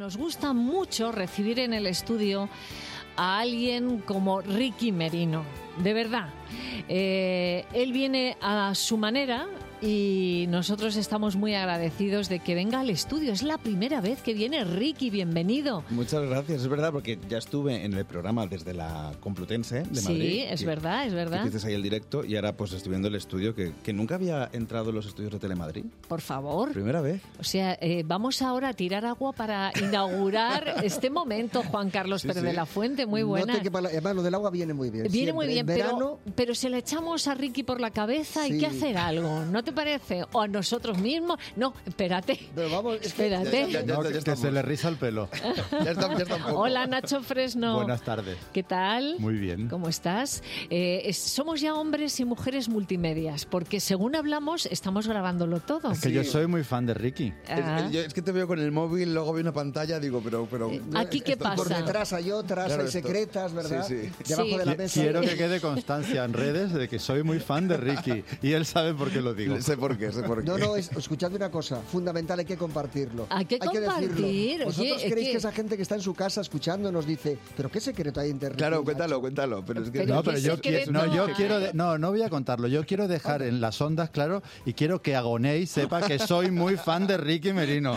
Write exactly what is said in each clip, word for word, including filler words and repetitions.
nos gusta mucho recibir en el estudio a alguien como Ricky Merino, de verdad. Eh, él viene a su manera y nosotros estamos muy agradecidos de que venga al estudio. Es la primera vez que viene Ricky, bienvenido. Muchas gracias, es verdad, porque ya estuve en el programa desde la Complutense de Madrid. Sí, es que, verdad, es verdad. Que hiciste ahí el directo y ahora pues estoy viendo el estudio que, que nunca había entrado en los estudios de Telemadrid. Por favor. Primera vez. O sea, eh, vamos ahora a tirar agua para inaugurar este momento, Juan Carlos Sí, Pérez sí. de la Fuente, muy buena. No te quepa la- además, lo del agua viene muy bien. Viene siempre. muy bien, En pero, verano, pero se la echamos a Ricky por la cabeza, hay Sí. que hacer algo, ¿no te parece? O a nosotros mismos. No, espérate. pero vamos, es que- Espérate. Ya, ya, No, ya que, que estamos. se le riza el pelo. Ya estamos, ya estamos. Hola, Nacho Fresno. Buenas tardes. ¿Qué tal? Muy bien. ¿Cómo estás? Eh, es- somos ya hombres y mujeres multimedias, porque según hablamos, estamos grabándolo todo. Es que yo soy muy fan de Ricky. Ah. Es, yo- es que te veo con el móvil, luego veo una pantalla, digo, pero... pero ¿Aquí qué esto- pasa? por detrás hay otras, Claro, hay esto- secretas, ¿verdad? Sí, sí. Debajo Sí. de la Qui- mesa. Quiero que quede constancia en redes de que soy muy fan de Ricky. Y él sabe por qué lo digo. Sé por qué, sé por qué. No, no, es, escuchadme una cosa, fundamental, hay que compartirlo. Hay que compartir, decirlo. ¿Vosotros oye, es creéis que- que... esa gente que está en su casa escuchando nos dice, pero qué secreto hay entre Ricky Claro, y cuéntalo, Nacho? cuéntalo. Pero es que... Pero No, ¿qué pero yo, secreto quiero, no, yo hay? quiero... de- no, no voy a contarlo. Yo quiero dejar en las ondas claro y quiero que Agoney sepa que soy muy fan de Ricky Merino.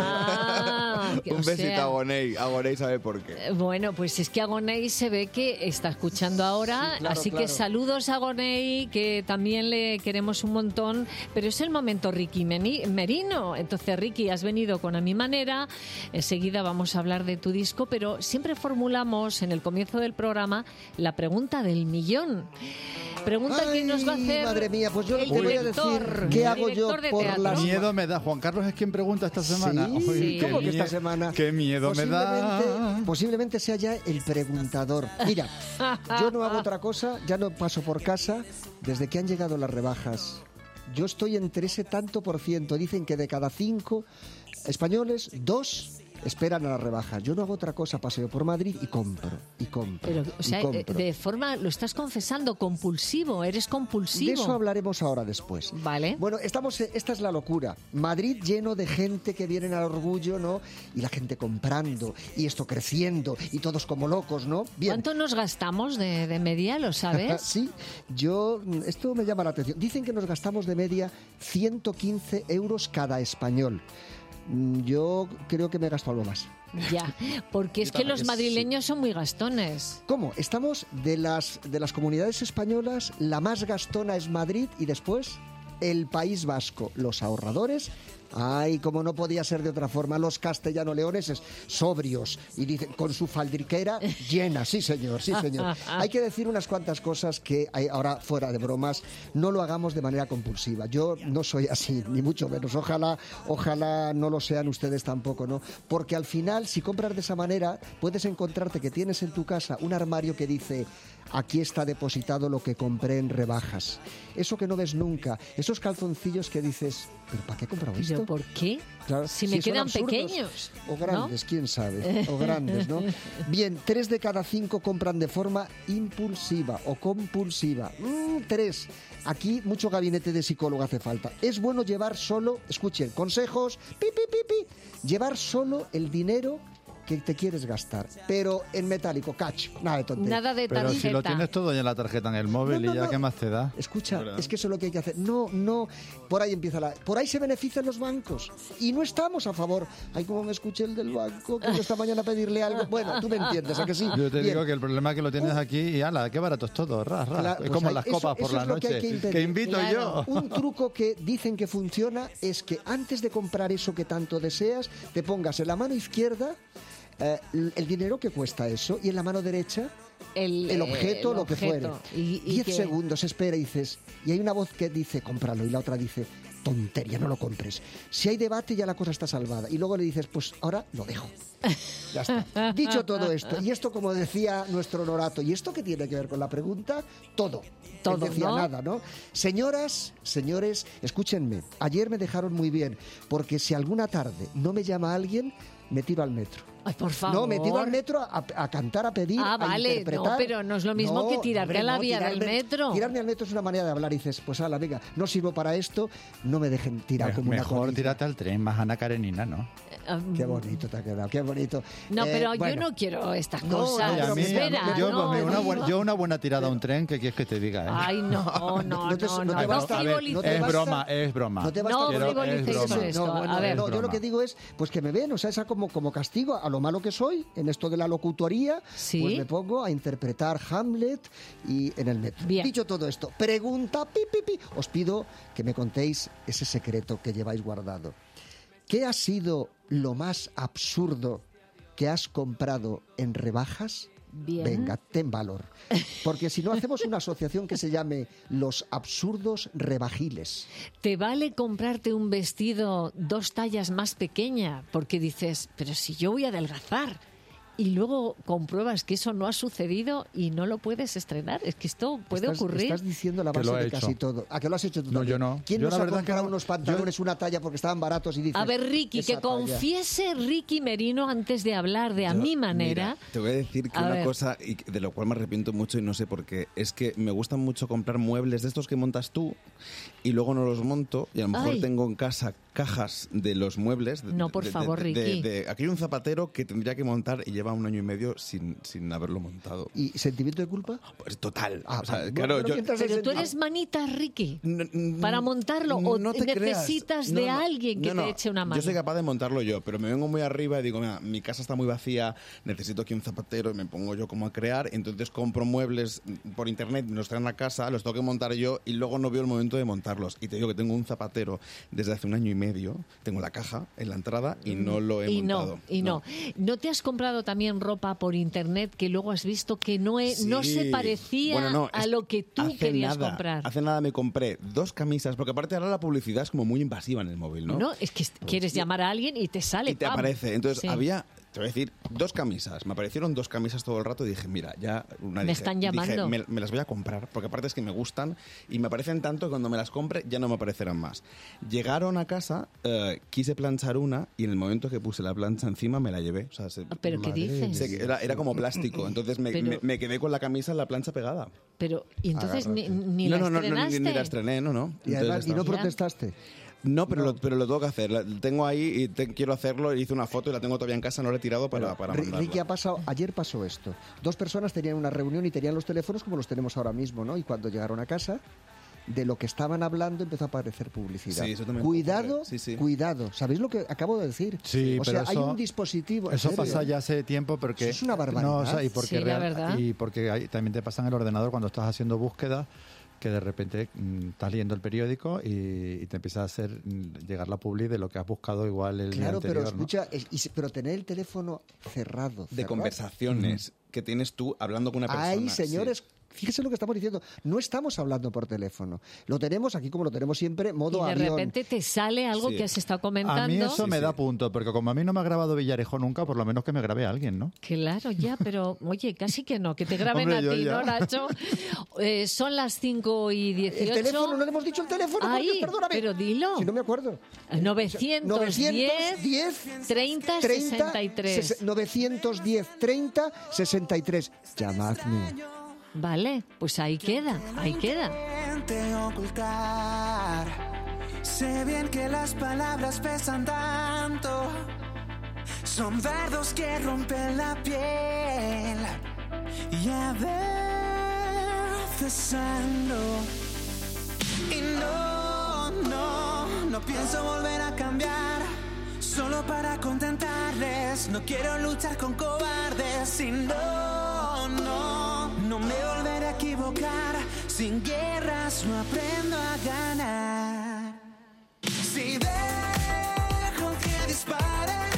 Ah, que, Un o besito sea, a Gonei. A Gonei sabe por qué. eh, Bueno, pues es que Agoney se ve que está escuchando ahora, Sí, claro, así que claro. saludos a Agoney, que también le queremos un montón, pero es el momento Ricky Meni- Merino. Entonces, Ricky, has venido con A Mi Manera, enseguida vamos a hablar de tu disco, pero siempre formulamos en el comienzo del programa la pregunta del millón. Pregunta que Ay, nos va a hacer madre mía, pues yo el te voy a director, decir qué el hago yo director de por teatro. las- Miedo me da. Juan Carlos es quien pregunta esta semana. Sí, Uy, Sí. qué ¿cómo que esta mie- semana? Qué miedo me da. Posiblemente- Posiblemente sea ya el preguntador. Mira, yo no hago otra cosa, ya no paso por casa desde que han llegado las rebajas. Yo estoy entre ese tanto por ciento. Dicen que de cada cinco españoles, dos esperan a la rebaja. Yo no hago otra cosa, paseo por Madrid y compro, y compro, Pero, o sea, y compro. eh, de forma, lo estás confesando, compulsivo, eres compulsivo. De eso hablaremos ahora después. Vale. Bueno, estamos, eh, esta es la locura. Madrid lleno de gente que vienen al orgullo, ¿no? Y la gente comprando, y esto creciendo, y todos como locos, ¿no? Bien. ¿Cuánto nos gastamos de, de media, lo sabes? Sí, yo, esto me llama la atención. Dicen que nos gastamos de media ciento quince euros cada español. Mm, Yo creo que me gasto algo más. Ya, porque es que los madrileños son muy gastones. ¿Cómo? Estamos de las, de las comunidades españolas, la más gastona es Madrid y después el País Vasco. Los ahorradores, ay, como no podía ser de otra forma, los castellano-leoneses, sobrios y dicen, con su faldriquera llena. Sí, señor, sí, señor. Hay que decir unas cuantas cosas que hay, ahora, fuera de bromas, no lo hagamos de manera compulsiva. Yo no soy así, ni mucho menos. Ojalá, ojalá no lo sean ustedes tampoco, ¿no? Porque al final, si compras de esa manera, puedes encontrarte que tienes en tu casa un armario que dice: aquí está depositado lo que compré en rebajas. Eso que no ves nunca, esos calzoncillos que dices, ¿pero para qué he comprado esto? ¿Pero por qué? Claro, si me son quedan absurdos. pequeños. O ¿no? grandes, quién sabe. O grandes, ¿no? Bien, tres de cada cinco compran de forma impulsiva o compulsiva. Mm, tres. Aquí mucho gabinete de psicólogo hace falta. Es bueno llevar solo, escuchen, consejos, pi, pi, pi, pi, llevar solo el dinero que te quieres gastar, pero en metálico, catch, nada de tontería. Nada de Pero tarjeta. si lo tienes todo ya en la tarjeta en el móvil No, no, y ya, no. ¿qué más te da? Escucha, ¿Verdad? es que eso es lo que hay que hacer. No, no, por ahí empieza la... Por ahí se benefician los bancos. Y no estamos a favor. Ay, como me escuché el del banco, que yo esta mañana pedirle algo. Bueno, tú me entiendes, ¿a que sí? Yo te Bien. digo que el problema es que lo tienes aquí y ala, qué barato es todo, ras, ras. Claro, es pues como hay- las eso- copas por eso la es lo que hay noche. que impedir. Que invito Claro. yo. Un truco que dicen que funciona es que antes de comprar eso que tanto deseas, te pongas en la mano izquierda eh, el dinero que cuesta eso y en la mano derecha El, el eh, objeto, el lo que fuere. objeto. Y, y Diez que- segundos, espera y dices, y hay una voz que dice, cómpralo, y la otra dice, tontería, no lo compres. Si hay debate ya la cosa está salvada. Y luego le dices, pues ahora lo dejo. Ya está. Dicho todo esto, y esto como decía nuestro Norato, ¿y esto qué tiene que ver con la pregunta? Todo. Todo, Él decía ¿no? nada, ¿no? Señoras, señores, escúchenme, ayer me dejaron muy bien, porque si alguna tarde no me llama alguien, me tiro al metro. Ay, por favor. No, me tiro al metro a, a cantar, a pedir, Ah, a vale, interpretar. no, pero no es lo mismo No, que tirarte hombre, a la no, vía del tirarme- metro. Tirarme al metro es una manera de hablar y dices, pues ala, venga, no sirvo para esto, no me dejen tirar como una Mejor colilla. tírate al tren, más Ana Karenina, ¿no? Qué bonito te ha quedado, qué bonito. No, Eh, pero bueno, yo no quiero estas No, cosas. Ay, a mí, Espera, yo, no, pues, una no. buena, yo una buena tirada a un tren, ¿qué quieres que te diga? eh? Ay, no, no, no, No te- no, no no, te basta- a ver, frivolices. no te es basta- broma, es broma. No te basta No con- frivolicéis es con broma. esto. No, bueno, A ver, no, yo lo broma. que digo es pues que me ven, o sea, esa como, como castigo a lo malo que soy en esto de la locutoría, Sí. pues me pongo a interpretar Hamlet y en el metro. Bien. Dicho todo esto, pregunta, pi, pi, pi, os pido que me contéis ese secreto que lleváis guardado. ¿Qué ha sido lo más absurdo que has comprado en rebajas? Bien. Venga, ten valor. Porque si no, hacemos una asociación que se llame Los Absurdos Rebajiles. ¿Te vale comprarte un vestido dos tallas más pequeña? Porque dices, pero si yo voy a adelgazar. Y luego compruebas que eso no ha sucedido y no lo puedes estrenar. Es que esto puede estás, ocurrir. Estás diciendo la Que base lo he de hecho. casi todo. ¿A que lo has hecho tú No, también? yo no. ¿Quién Yo nos la ha verdad comprado que no. unos pantalones, una talla porque estaban baratos y dices... A ver, Ricky, esa que talla? confiese Ricky Merino antes de hablar de a Yo, mi manera. mira, te voy a decir que A una ver. cosa y de lo cual me arrepiento mucho y no sé por qué, es que me gusta mucho comprar muebles de estos que montas tú y luego no los monto y a lo mejor Ay. tengo en casa cajas de los muebles. de- No, por de- de- favor, de- de- Ricky. de- aquí hay un zapatero que tendría que montar y lleva un año y medio sin, sin haberlo montado. ¿Y sentimiento de culpa? Pues total. Ah, o sea, bueno, claro, pero yo- mientras Pero ese- tú eres manitas, Ricky. N- n- para montarlo, o no te necesitas creas. de No, no, alguien que no, te no. eche una mano. Yo soy capaz de montarlo yo, pero me vengo muy arriba y digo, mira, mi casa está muy vacía, necesito aquí un zapatero y me pongo yo como a crear, entonces compro muebles por internet, me los traen a casa, los tengo que montar yo y luego no veo el momento de montarlos. Y te digo que tengo un zapatero desde hace un año y medio, tengo la caja en la entrada y no lo he y montado. no, y no. no. te has comprado también ropa por internet que luego has visto que no, e- no Sí. se parecía Bueno, no, a es- lo que tú hace querías nada, comprar? Hace nada me compré dos camisas, porque aparte ahora la publicidad es como muy invasiva en el móvil, ¿no? No, es que quieres llamar a alguien y te sale. Y te ¡pam! aparece. Entonces Sí. había, te voy a decir, dos camisas. Me aparecieron dos camisas todo el rato y dije, mira, ya una Me dije, están dije, llamando. me, me las voy a comprar, porque aparte es que me gustan y me aparecen tanto que cuando me las compre ya no me aparecerán más. Llegaron a casa, eh, quise planchar una y en el momento que puse la plancha encima me la llevé. O sea, se- ¿Pero qué Madre dices? se- era, era como plástico. Entonces me, Pero- me- me quedé con la camisa en la plancha pegada. Pero, ¿y entonces ni, ni no, la no, no, no, estrenaste? ni, ni la estrené, no, no. Y, además, Entonces y no está- protestaste. No, pero, Lo, pero lo tengo que hacer. La tengo ahí y te- quiero hacerlo. Hice una foto y la tengo todavía en casa, no la he tirado para, para Ri- mandarla. Ricky, ha pasado, ayer pasó esto. Dos personas tenían una reunión y tenían los teléfonos como los tenemos ahora mismo, ¿no? Y cuando llegaron a casa, de lo que estaban hablando empezó a aparecer publicidad. Sí, eso también Cuidado, ocurre. Sí, sí. cuidado. ¿Sabéis lo que acabo de decir? Sí, o pero sea, hay eso- un dispositivo. ¿en Eso serio? pasa ya hace tiempo porque... Eso es una barbaridad. No, o sea, y porque, Sí, la real- verdad. y porque hay- también te pasa en el ordenador cuando estás haciendo búsqueda que de repente mm, estás leyendo el periódico y, y te empieza a hacer mm, llegar la publi de lo que has buscado igual el día Claro, anterior, pero ¿no? escucha, es- y se- pero tener el teléfono cerrado. De cerrado. conversaciones que tienes tú hablando con una persona. Ay, sí. señores, fíjense lo que estamos diciendo. No estamos hablando por teléfono. Lo tenemos aquí como lo tenemos siempre, modo Y de avión. repente te sale algo Sí. que has estado comentando. A mí eso Sí, me sí. da punto, porque como a mí no me ha grabado Villarejo nunca, por lo menos que me grabe alguien, ¿no? Claro, ya, pero oye, casi que no, que te graben Hombre, a yo ti, ya. ¿no, Nacho? Eh, son las cinco y dieciocho. El teléfono, no le hemos dicho el teléfono, por Ay, Dios, perdóname. pero dilo. Si no me acuerdo. novecientos diez, diez treinta, sesenta y tres. ses- novecientos diez, treinta, sesenta y tres. Llamadme. Vale, pues ahí queda, ahí queda. Intente ocultar. Sé bien que las palabras pesan tanto. Son dardos que rompen la piel. Y a veces sangro. Y no, no, no pienso volver a cambiar. Solo para contentarles. No quiero luchar con cobardes. Y no, no, no me volveré a equivocar. Sin guerras no aprendo a ganar. Si dejo que disparen,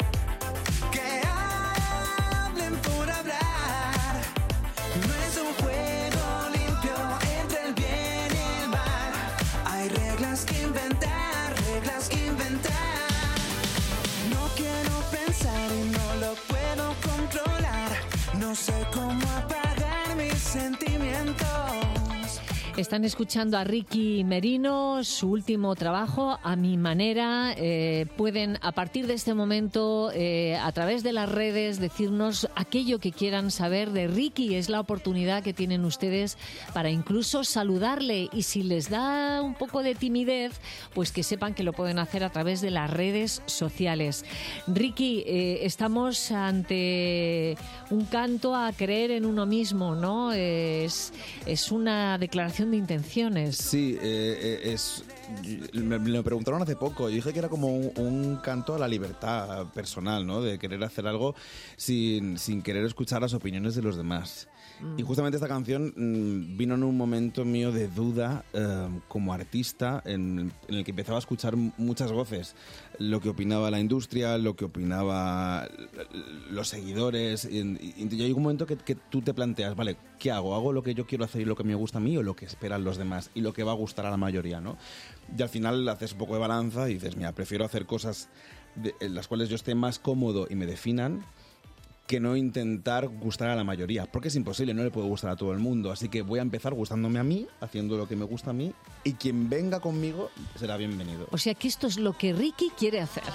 que hablen por hablar. No es un juego limpio entre el bien y el mal. Hay reglas que inventar, reglas que inventar. No quiero pensar y no lo puedo controlar. No sé cómo apagar mis sentimientos. Están escuchando a Ricky Merino, su último trabajo, A Mi Manera. Eh, pueden, a partir de este momento, eh, a través de las redes, decirnos aquello que quieran saber de Ricky. Es la oportunidad que tienen ustedes para incluso saludarle. Y si les da un poco de timidez, pues que sepan que lo pueden hacer a través de las redes sociales. Ricky, eh, estamos ante un canto a creer en uno mismo, ¿no? Es, es una declaración de intenciones. Sí, eh, es... Me, me lo preguntaron hace poco y dije que era como un, un canto a la libertad personal, ¿no? De querer hacer algo sin, sin querer escuchar las opiniones de los demás. Mm. Y justamente esta canción mmm, vino en un momento mío de duda eh, como artista en, en el que empezaba a escuchar muchas voces. Lo que opinaba la industria, lo que opinaba los seguidores. Y, y, y hay un momento que, que tú te planteas, vale, ¿qué hago? ¿Hago lo que yo quiero hacer y lo que me gusta a mí o lo que esperan los demás y lo que va a gustar a la mayoría, ¿no? Y al final haces un poco de balanza y dices, mira, prefiero hacer cosas de, en las cuales yo esté más cómodo y me definan que no intentar gustar a la mayoría, porque es imposible, no le puedo gustar a todo el mundo, así que voy a empezar gustándome a mí, haciendo lo que me gusta a mí, y quien venga conmigo será bienvenido. O sea que esto es lo que Ricky quiere hacer.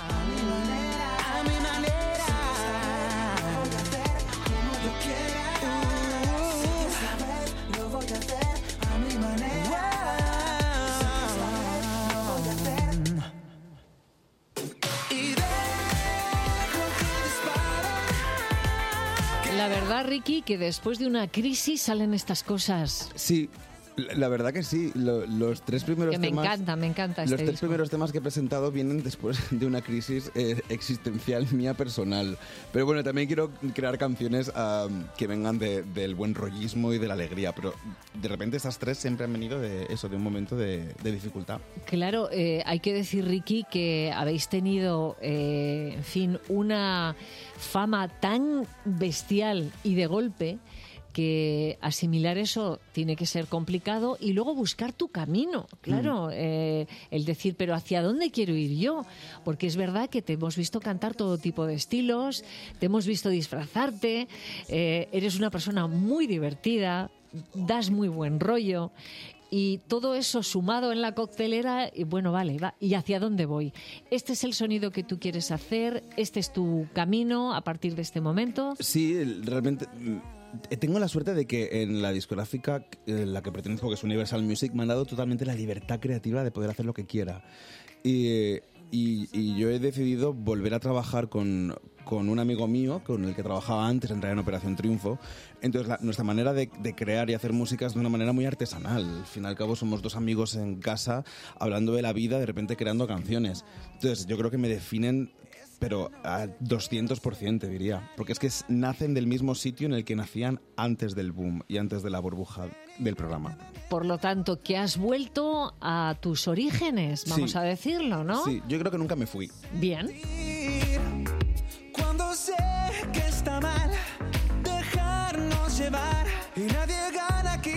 La verdad, Ricky, que después de una crisis salen estas cosas. Sí, la verdad que sí. Lo, los tres primeros que me temas... encanta, me encanta este Los tres disco. primeros temas que he presentado vienen después de una crisis eh, existencial mía personal. Pero bueno, también quiero crear canciones um, que vengan de, del buen rollismo y de la alegría. Pero de repente esas tres siempre han venido de eso, de un momento de, de dificultad. Claro, eh, hay que decir, Ricky, que habéis tenido, eh, en fin, una fama tan bestial y de golpe que asimilar eso tiene que ser complicado y luego buscar tu camino, claro, mm. eh, el decir, pero ¿hacia dónde quiero ir yo? Porque es verdad que te hemos visto cantar todo tipo de estilos, te hemos visto disfrazarte, eh, eres una persona muy divertida, das muy buen rollo. Y todo eso sumado en la coctelera, y bueno, vale, va, ¿y hacia dónde voy? Este es el sonido que tú quieres hacer, este es tu camino a partir de este momento. Sí, realmente tengo la suerte de que en la discográfica en la que pertenezco, que es Universal Music, me han dado totalmente la libertad creativa de poder hacer lo que quiera. Y, y, y yo he decidido volver a trabajar con... con un amigo mío, con el que trabajaba antes en en Operación Triunfo. Entonces, la, nuestra manera de, de crear y hacer música es de una manera muy artesanal. Al fin y al cabo, somos dos amigos en casa, hablando de la vida, de repente creando canciones. Entonces, yo creo que me definen, pero a doscientos por ciento, diría. Porque es que es, nacen del mismo sitio en el que nacían antes del boom y antes de la burbuja del programa. Por lo tanto, que has vuelto a tus orígenes, vamos sí. a decirlo, ¿no? Sí, yo creo que nunca me fui. Bien. Cuando sé que está mal dejarnos llevar y nadie gana aquí.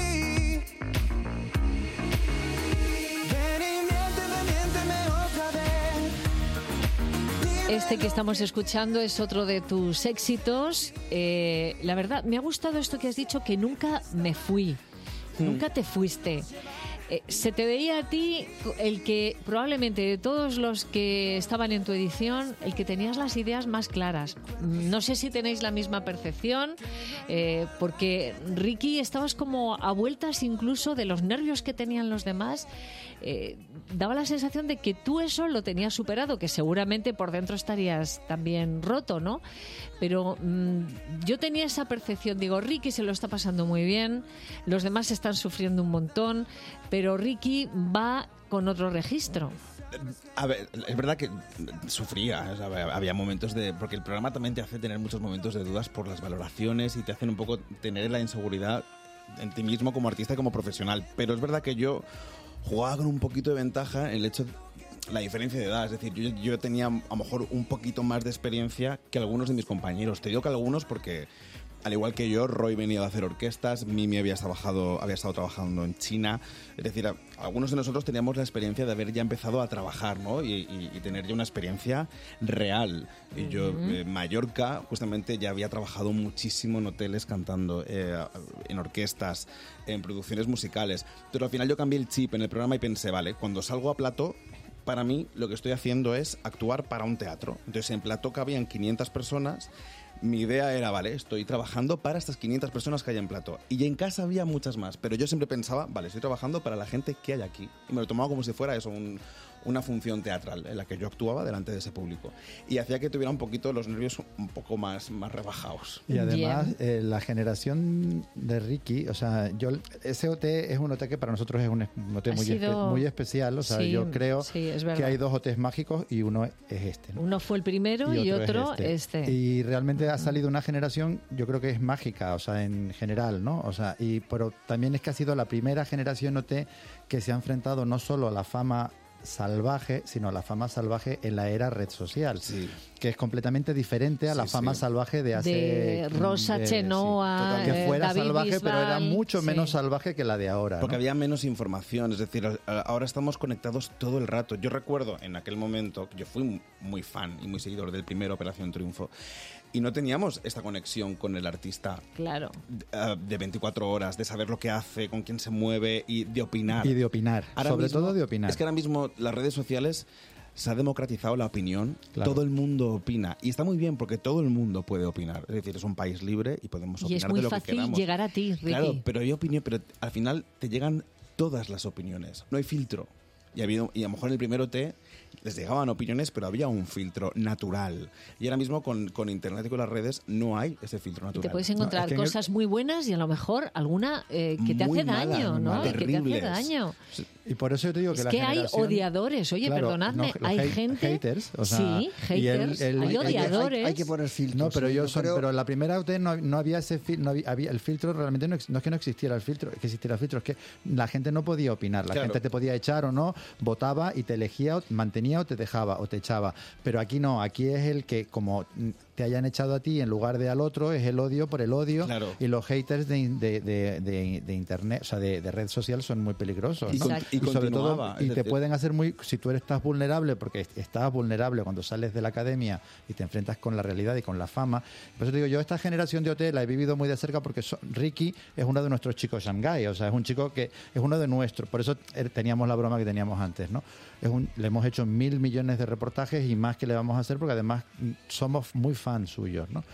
Ven y miénteme, miénteme otra vez. Este que estamos escuchando es otro de tus éxitos. Eh, la verdad, me ha gustado esto que has dicho, que nunca me fui. Hmm. Nunca te fuiste. Eh, se te veía a ti el que probablemente de todos los que estaban en tu edición, el que tenías las ideas más claras. No sé si tenéis la misma percepción, eh, porque Ricky, estabas como a vueltas incluso de los nervios que tenían los demás. Eh, daba la sensación de que tú eso lo tenías superado, que seguramente por dentro estarías también roto, ¿no? Pero mmm, yo tenía esa percepción, digo, Ricky se lo está pasando muy bien, los demás están sufriendo un montón, pero Ricky va con otro registro. A ver, es verdad que sufría, o sea, había momentos de... Porque el programa también te hace tener muchos momentos de dudas por las valoraciones y te hacen un poco tener la inseguridad en ti mismo como artista y como profesional. Pero es verdad que yo jugaba con un poquito de ventaja el hecho de la diferencia de edad. Es decir, yo, yo tenía a lo mejor un poquito más de experiencia que algunos de mis compañeros. Te digo que algunos porque al igual que yo, Roy venía a hacer orquestas, Mimi había trabajado, había estado trabajando en China. Es decir, a, algunos de nosotros teníamos la experiencia de haber ya empezado a trabajar, ¿no? Y, y, y tener ya una experiencia real. Y uh-huh. yo, en eh, Mallorca, justamente ya había trabajado muchísimo en hoteles cantando, eh, en orquestas, en producciones musicales. Pero al final yo cambié el chip en el programa y pensé, vale, cuando salgo a plató, para mí lo que estoy haciendo es actuar para un teatro. Entonces en plató cabían quinientas personas. Mi idea era, vale, estoy trabajando para estas quinientas personas que hay en plató. Y en casa había muchas más, pero yo siempre pensaba, vale, estoy trabajando para la gente que hay aquí. Y me lo tomaba como si fuera eso, un, una función teatral en la que yo actuaba delante de ese público. Y hacía que tuviera un poquito los nervios un poco más, más rebajados. Y además, eh, la generación de Ricky, o sea, yo ese O T es un O T que para nosotros es un, un O T muy, sido... espe- muy especial. O sea, sí, yo creo sí, que hay dos O Ts mágicos y uno es este, ¿no? Uno fue el primero y, y otro, otro es este. este. Y realmente ha salido una generación, yo creo que es mágica, o sea, en general, ¿no? O sea, y pero también es que ha sido la primera generación O T que se ha enfrentado no solo a la fama salvaje, sino a la fama salvaje en la era red social, sí. que es completamente diferente a sí, la fama sí. salvaje de hace... De Rosa de, Chenoa, sí, que fuera David salvaje, Bisbal, pero era mucho sí. menos salvaje que la de ahora. Porque ¿no? había menos información, es decir, ahora estamos conectados todo el rato. Yo recuerdo en aquel momento, yo fui muy fan y muy seguidor del primer Operación Triunfo, y no teníamos esta conexión con el artista claro. de, de veinticuatro horas, de saber lo que hace, con quién se mueve y de opinar. Y de opinar, ahora sobre mismo, todo de opinar. Es que ahora mismo las redes sociales se ha democratizado la opinión, claro. todo el mundo opina y está muy bien porque todo el mundo puede opinar, es decir, es un país libre y podemos opinar de lo que queramos. Y es muy fácil llegar a ti, Ricky. Claro, pero hay opinión, pero al final te llegan todas las opiniones, no hay filtro. Y, ha habido, y a lo mejor en el primer O T les llegaban opiniones, pero había un filtro natural. Y ahora mismo con, con Internet y con las redes no hay ese filtro natural. Y te puedes encontrar no, es que cosas el... muy buenas y a lo mejor alguna eh, que te muy hace mala, daño, ¿no? Terribles. Que te hace daño. Y por eso yo te digo que es la que generación... hay odiadores. Oye, claro, perdonadme, no, hay hate, gente... Haters, o sea, sí, haters. El, el, hay odiadores. Hay, hay que poner filtros. No, pero ¿sí? yo no son, creo... pero en la primera O T no, no había ese filtro, no había, había, el filtro realmente no, no es que no existiera el filtro, que existiera el filtro, es que la gente no podía opinar, la claro. gente te podía echar o no, votaba y te elegía, mantenía o te dejaba o te echaba, pero aquí no, aquí es el que como te hayan echado a ti en lugar de al otro, es el odio por el odio, claro. y los haters de, de, de, de, de internet, o sea, de, de red social son muy peligrosos, y, ¿no? con, y, y sobre todo, y te decir... pueden hacer muy, si tú eres estás vulnerable, porque estás vulnerable cuando sales de la academia y te enfrentas con la realidad y con la fama. Por eso te digo, yo esta generación de O T la he vivido muy de cerca porque so, Ricky es uno de nuestros chicos Shanghái, o sea, es un chico que es uno de nuestros, por eso teníamos la broma que teníamos antes, ¿no? Es un, le hemos hecho mil millones de reportajes y más que le vamos a hacer porque además somos muy fans suyos, ¿no?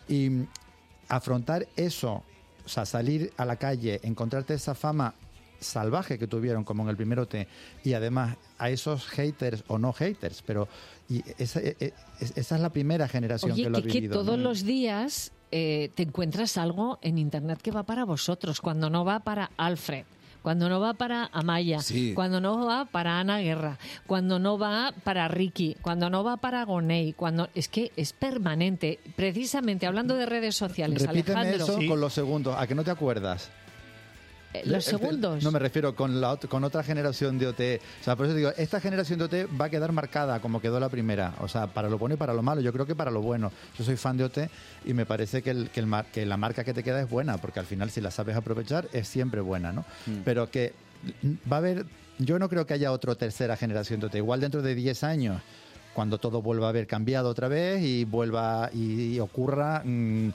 Y afrontar eso, o sea, salir a la calle, encontrarte esa fama salvaje que tuvieron como en el primer O T y además a esos haters o no haters, pero y esa, esa es la primera generación Oye, que lo ha que, vivido. Que todos ¿no? los días eh, te encuentras algo en internet que va para vosotros, cuando no va para Alfred, cuando no va para Amaya, sí. cuando no va para Ana Guerra, cuando no va para Ricky, cuando no va para Gonei, cuando es que es permanente. Precisamente hablando de redes sociales, repíteme Alejandro. eso ¿Sí? Con los segundos, ¿a que no te acuerdas? ¿Los segundos? No, me refiero con la con otra generación de O T. O sea, por eso digo, esta generación de O T va a quedar marcada como quedó la primera. O sea, para lo bueno y para lo malo. Yo creo que para lo bueno. Yo soy fan de O T y me parece que, el, que, el, que la marca que te queda es buena, porque al final si la sabes aprovechar es siempre buena, ¿no? Mm. Pero que va a haber... Yo no creo que haya otra tercera generación de O T. Igual dentro de diez años, cuando todo vuelva a haber cambiado otra vez y vuelva y, y ocurra... Mmm,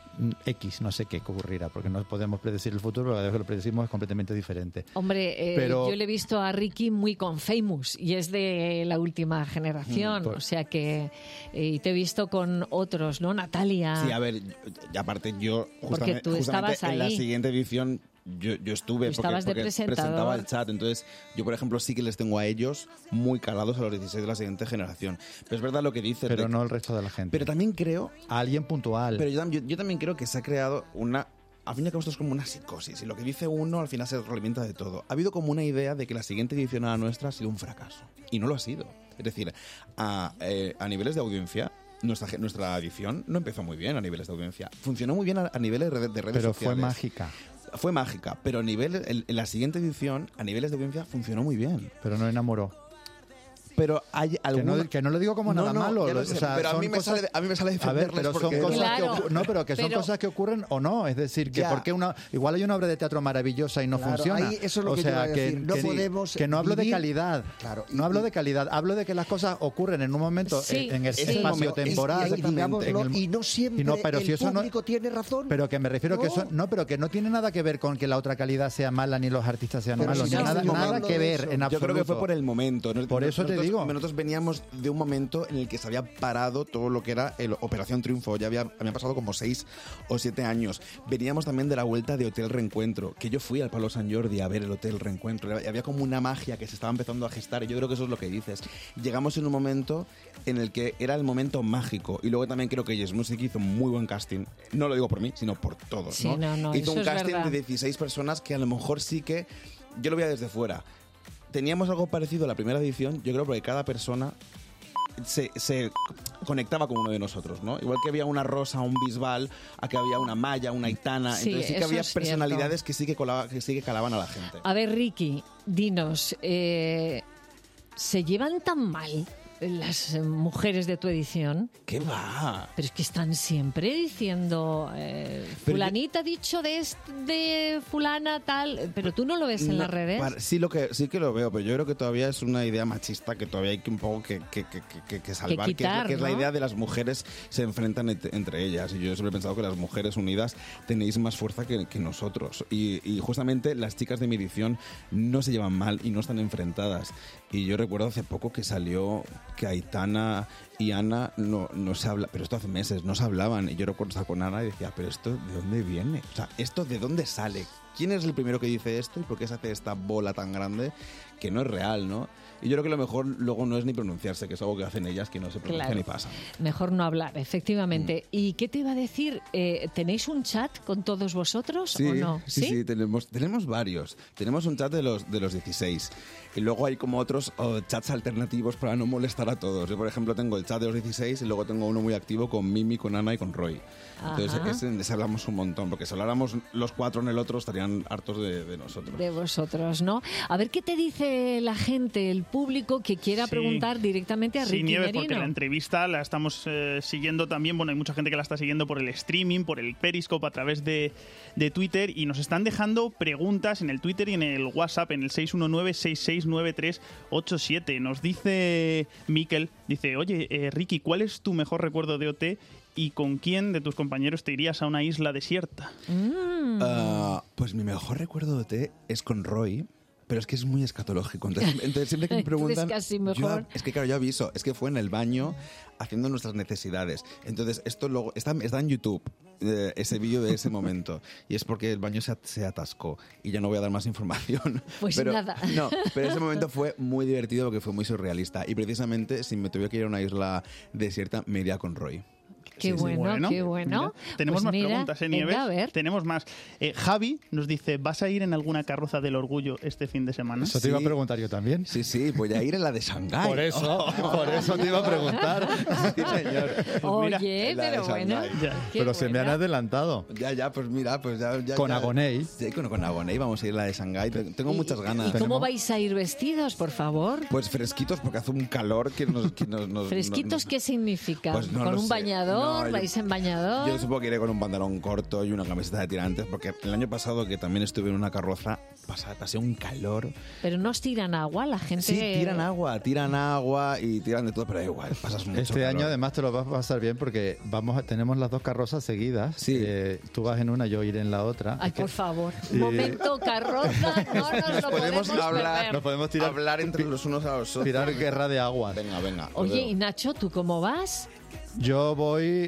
X, no sé qué ocurrirá, porque no podemos predecir el futuro, pero lo que lo predecimos es completamente diferente. Hombre, eh, pero... yo le he visto a Ricky muy con Famous y es de la última generación, mm, pues... o sea que eh, y te he visto con otros, ¿no? Natalia. Sí, a ver, y aparte yo justamente, porque tú justamente estabas en ahí. La siguiente edición yo, yo estuve tú estabas porque, de porque presentaba el chat, entonces yo por ejemplo sí que les tengo a ellos muy calados a los dieciséis de la siguiente generación, pero es verdad lo que dices, pero de, no el resto de la gente, pero también creo a alguien puntual, pero yo, yo, yo también creo que se ha creado una, al fin y al cabo esto es como una psicosis y lo que dice uno al final se realimenta de todo. Ha habido como una idea de que la siguiente edición a la nuestra ha sido un fracaso y no lo ha sido, es decir, a, eh, a niveles de audiencia Nuestra, nuestra edición no empezó muy bien a niveles de audiencia. Funcionó muy bien a, a niveles de, de redes pero sociales. Pero fue mágica. Fue mágica, pero a nivel, en, en la siguiente edición, a niveles de audiencia, funcionó muy bien. Pero no enamoró. pero hay Que alguna... no, que no lo digo como No, nada no, malo. ya lo o sé, sea, pero a son mí, me cosas- sale, a mí me sale A ver, defenderles pero son porque... cosas Claro, que ocurren, no, pero que son pero- cosas que ocurren o no. Es decir, que Ya. porque una igual hay una obra de teatro maravillosa y no Claro, funciona. ahí eso es lo o que yo sea, iba a que, decir. No que- podemos que no hablo de vivir- calidad. Claro, y- no hablo y- de calidad. Hablo de que las cosas ocurren en un momento Sí, en, en el sí. espacio Y- temporal. y, digámoslo, en el- y no siempre y no, pero el si eso no- público tiene razón. Pero que me refiero que No. eso no, pero que no tiene nada que ver con que la otra calidad sea mala ni los artistas sean Pero malos, si ni no nada, estamos nada hablando que de ver eso. en Yo absoluto. creo que fue por el momento. Nos- Por eso te nosotros- digo. Nosotros veníamos de un momento en el que se había parado todo lo que era el Operación Triunfo. Ya había, habían pasado como seis o siete años. Veníamos también de la vuelta de Hotel Reencuentro, que yo fui al Palo San Jordi a ver el Hotel Reencuentro. Había como una magia que se estaba empezando a gestar y yo creo que eso es lo que dices. Llegamos en un momento en el que era el momento mágico y luego también creo que Yes Music hizo un muy buen casting. No lo digo por mí, sino por todos. Sí, ¿no? no, no, hizo eso un es casting verdad. de dieciséis personas que a lo mejor sí que yo lo veía desde fuera. Teníamos algo parecido a la primera edición, yo creo, porque cada persona se, se conectaba con uno de nosotros, ¿no? Igual que había una Rosa, un Bisbal, a que había una Maya, una Aitana, Sí, entonces sí que eso había es cierto. personalidades que sí que, colaba- que sí que calaban a la gente. A ver, Ricky, dinos, eh, ¿se llevan tan mal las eh, mujeres de tu edición? ¿Qué va? Pero es que están siempre diciendo, eh, Pero fulanita ha dicho de, est- de fulana tal, pero tú no lo ves en No, las redes. para- sí, lo que, sí que lo veo, pero yo creo que todavía es una idea machista que todavía hay que un poco que, que, que, que- que salvar, que, quitar, es, la- que es la ¿no? idea de las mujeres se enfrentan ent- entre ellas. Y yo siempre he pensado que las mujeres unidas tenéis más fuerza que, que nosotros. Y, y justamente las chicas de mi edición no se llevan mal y no están enfrentadas. Y yo recuerdo hace poco que salió que Aitana y Ana no, no se habla, pero esto hace meses, no se hablaban. Y yo recuerdo estar con Ana y decía, pero ¿esto de dónde viene? O sea, ¿esto de dónde sale? ¿Quién es el primero que dice esto y por qué se hace esta bola tan grande que no es real, ¿no? Y yo creo que lo mejor luego no es ni pronunciarse, que es algo que hacen ellas que no se pronuncia Claro. ni pasa. Mejor no hablar, efectivamente. Mm. ¿Y qué te iba a decir? Eh, ¿Tenéis un chat con todos vosotros Sí, o no? sí, sí, tenemos, tenemos varios. Tenemos un chat de los, de los dieciséis. Y luego hay como otros oh, chats alternativos para no molestar a todos. Yo, por ejemplo, tengo el chat de los dieciséis y luego tengo uno muy activo con Mimi, con Ana y con Roy. Entonces, Ajá. ese, en ese hablamos un montón, porque si habláramos los cuatro en el otro estarían hartos de, de nosotros. De vosotros, ¿no? A ver qué te dice la gente, el público que quiera Sí. preguntar directamente a Sí, Ricky Nieves, Merino. porque la entrevista la estamos eh, siguiendo también. Bueno, hay mucha gente que la está siguiendo por el streaming, por el Periscope, a través de, de Twitter, y nos están dejando preguntas en el Twitter y en el WhatsApp, en el seis uno nueve, seis seis nueve tres ocho siete. Nos dice Miquel, dice, oye, eh, Ricky, ¿cuál es tu mejor recuerdo de O T y con quién de tus compañeros te irías a una isla desierta? Mm. Ah, pues mi mejor recuerdo de O T es con Roy, pero es que es muy escatológico. Entonces, entonces siempre que me Entonces preguntan... casi yo- mejor. es que claro, yo aviso, es que fue en el baño haciendo nuestras necesidades. Entonces, esto luego está, está en YouTube, eh, ese vídeo de ese momento. Y es porque el baño se, at- se atascó. Y ya no voy a dar más información. Pues pero, nada. No, pero ese momento fue muy divertido porque fue muy surrealista. Y precisamente, si me tuviera que ir a una isla desierta, me iría con Roy. Qué Sí, sí. bueno, qué bueno. Mira, tenemos Pues más mira, preguntas, ¿eh, venga, Nieves? a ver. Tenemos más. Eh, Javi nos dice, ¿vas a ir en alguna carroza del orgullo este fin de semana? Eso te iba a Sí. preguntar yo también. Sí, sí, voy a ir en la de Shanghái. Por eso, por eso te iba a preguntar. Sí, señor. Oye, la de pero bueno. Shanghái. Ya. qué Pero se me han buena. adelantado. Ya, ya, pues mira, pues ya... ya Con ya. Agoney. Sí, con, con Agoney vamos a ir a la de Shanghái. Tengo muchas ganas. ¿Y cómo Tenemos- vais a ir vestidos, por favor? Pues fresquitos porque hace un calor que nos... que nos- nos- ¿Fresquitos nos- qué significa? Pues no ¿Con lo un sé. bañador? No, yo- ¿Vais en bañador? Yo supongo que iré con un pantalón corto y una camiseta de tirantes porque el año pasado que también estuve en una carroza pasé, pasé un calor. Pero no os tiran agua, la gente... Sí, tiran agua, tiran agua y tiran de todo, pero da igual, pasas mucho Este año calor. además te lo vas a pasar bien porque vamos a- tenemos las dos carrozas seguidas. Sí. Eh, tú vas en una, yo iré en la otra. Ay, Es que por favor. Sí. Momento carroza, no nos lo Podemos podemos hablar, perder. Nos podemos tirar, hablar entre los unos a los otros. tirar guerra de aguas. Venga, venga. Oye, pues y Nacho, ¿tú cómo vas? Yo voy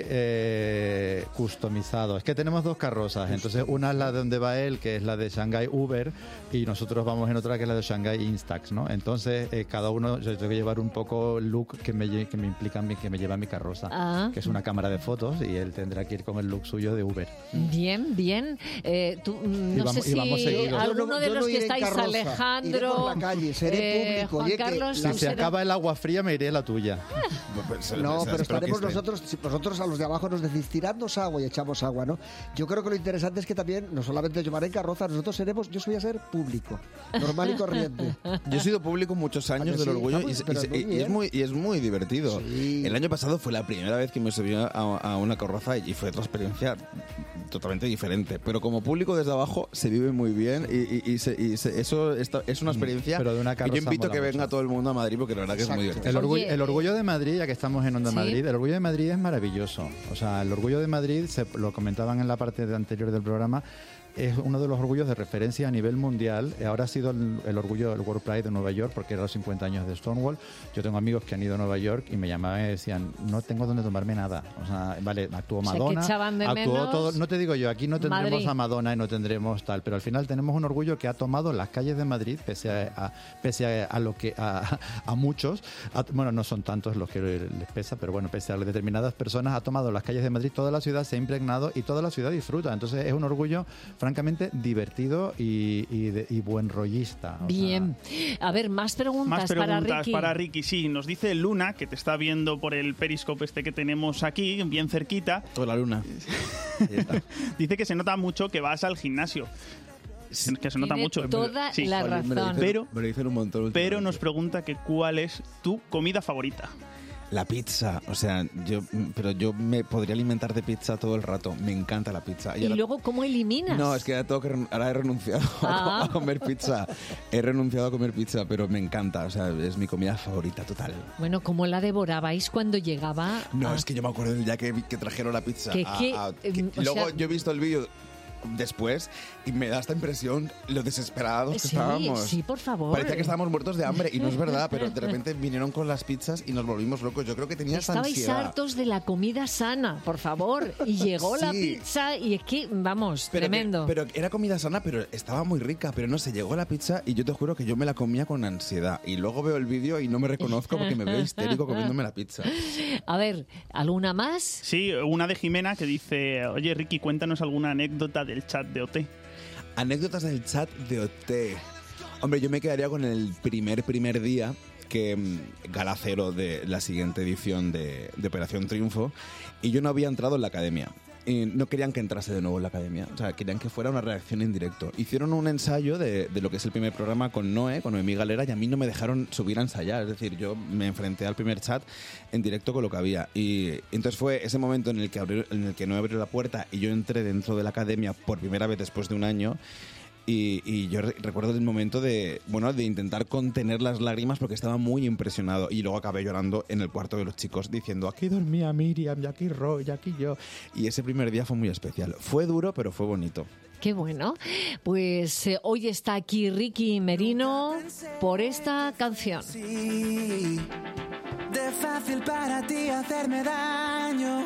eh, customizado. Es que tenemos dos carrozas. Entonces, una es la de donde va él, que es la de Shanghai Uber, y nosotros vamos en otra que es la de Shanghai Instax, ¿no? Entonces, eh, cada uno, yo tengo que llevar un poco el look que me, lle- que me implica, mi- que me lleva mi carroza, Ah. que es una cámara de fotos, y él tendrá que ir con el look suyo de Uber. Bien, bien. Eh, tú, mm, Y no vamos- sé y vamos si seguidos. alguno Yo no- de yo los no que iré en estáis, carroza, Alejandro, iré por la calle, seré eh, público. Juan Oye, que Carlos, la- tú Si se serás- acaba el agua fría, me iré a la tuya. Pues, No, eh, pero espero que estaremos estés nosotros, si vosotros a los de abajo nos decís, tiradnos agua y echamos agua, ¿no? Yo creo que lo interesante es que también, no solamente llevaré en carroza, nosotros seremos, yo soy a ser público, normal y corriente. Yo he sido público muchos años del sí? orgullo Ah, y, pues, pero y- muy y es bien. muy y es muy divertido. Sí. El año pasado fue la primera vez que me subí a, a una carroza y fue otra experiencia totalmente diferente. Pero como público desde abajo se vive muy bien y, y- y se- y se- eso está- es una experiencia Pero de una que yo carroza invito a que mola venga mucho. todo el mundo a Madrid porque la verdad que es muy Exacto. divertido. El orgullo, Oye, el orgullo de Madrid, ya que estamos en Onda ¿sí? Madrid, el orgullo de Madrid es maravilloso. O sea, el orgullo de Madrid, se, lo comentaban en la parte de anterior del programa, es uno de los orgullos de referencia a nivel mundial. Ahora ha sido el, el orgullo del World Pride de Nueva York porque era los cincuenta años de Stonewall. Yo tengo amigos que han ido a Nueva York y me llamaban y decían, no tengo dónde tomarme nada. O sea, vale, actuó O sea, que Madonna, echaban de actuó menos todo. No te digo yo, aquí no tendremos Madrid. a Madonna y no tendremos tal, pero al final tenemos un orgullo que ha tomado las calles de Madrid, pese a, a- pese a, a lo que a, a muchos, a- bueno, no son tantos los que les pesa, pero bueno, pese a determinadas personas, ha tomado las calles de Madrid, toda la ciudad se ha impregnado y toda la ciudad disfruta. Entonces es un orgullo francamente divertido y, y, de- y buen rollista. O Bien. A ver, más preguntas, Más preguntas para Ricky. para Ricky. Sí, nos dice Luna, que te está viendo por el periscope este que tenemos aquí, bien cerquita. Toda la luna. Ahí está. Dice que se nota mucho que vas al gimnasio. Que se nota Tiene mucho. toda Sí. la Joder, me lo razón. dicen- Pero- me lo dicen un montón Pero últimamente. nos pregunta que cuál es tu comida favorita. La pizza, o sea, yo, pero yo me podría alimentar de pizza todo el rato. Me encanta la pizza. Y ahora- luego, ¿cómo eliminas? No, es que ahora, tengo que ren- ahora he renunciado Ah. a comer pizza. He renunciado a comer pizza, pero me encanta. O sea, es mi comida favorita total. Bueno, ¿cómo la devorabais cuando llegaba? No, a- es que yo me acuerdo del día que, vi- que trajeron la pizza. Que- a- que, a- em, que- o luego sea- yo he visto el vídeo después y me da esta impresión lo desesperados que Sí, estábamos. sí, por favor. Parecía que estábamos muertos de hambre y no es verdad, pero de repente vinieron con las pizzas y nos volvimos locos. Yo creo que tenía esa Estabais ansiedad. hartos de la comida sana, por favor. Y llegó la Sí. pizza y es que, vamos, Pero que- tremendo. pero era comida sana, pero estaba muy rica. Pero no sé, llegó la pizza y yo te juro que yo me la comía con ansiedad. Y luego veo el vídeo y no me reconozco porque me veo histérico comiéndome la pizza. A ver, ¿alguna más? Sí, una de Jimena que dice, oye Ricky, cuéntanos alguna anécdota del chat de O T. Anécdotas del chat de O T. Hombre, yo me quedaría con el primer, primer día que mm, gala cero de la siguiente edición de, de Operación Triunfo y yo no había entrado en la academia. Y no querían que entrase de nuevo en la academia. O sea, querían que fuera una reacción en directo. Hicieron un ensayo de, de lo que es el primer programa con Noé, con Noemí Galera, y a mí no me dejaron subir a ensayar. Es decir, yo me enfrenté al primer chat en directo con lo que había. Y entonces fue ese momento en el que, abrió, en el que Noé abrió la puerta y yo entré dentro de la academia por primera vez después de un año. Y, y yo re- recuerdo el momento de, bueno, de intentar contener las lágrimas porque estaba muy impresionado. Y luego acabé llorando en el cuarto de los chicos diciendo, aquí dormía Miriam, y aquí Roy, y aquí yo. Y ese primer día fue muy especial. Fue duro, pero fue bonito. Qué bueno. Pues eh, hoy está aquí Ricky Merino por esta canción. Sí, de fácil para ti hacerme daño.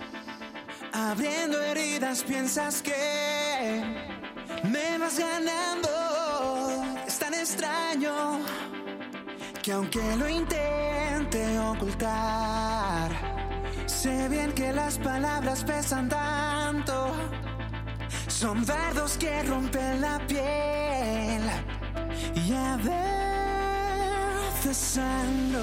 Abriendo heridas piensas que me vas ganando. Es tan extraño que aunque lo intente ocultar, sé bien que las palabras pesan tanto. Son dardos que rompen la piel y a veces sangro.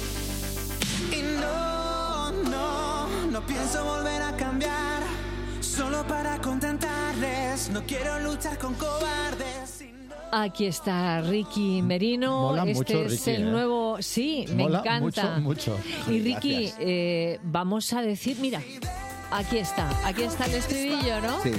Y no, no, no pienso volver a cambiar solo para contentarles. No quiero luchar con cobardes. y no- Aquí está Ricky Merino. Mola este mucho, es Ricky, el ¿eh? nuevo. Sí, me Mola encanta. mucho, mucho. Y Ricky, Gracias. eh, vamos a decir, mira, aquí está, aquí está el estribillo, ¿no? Sí.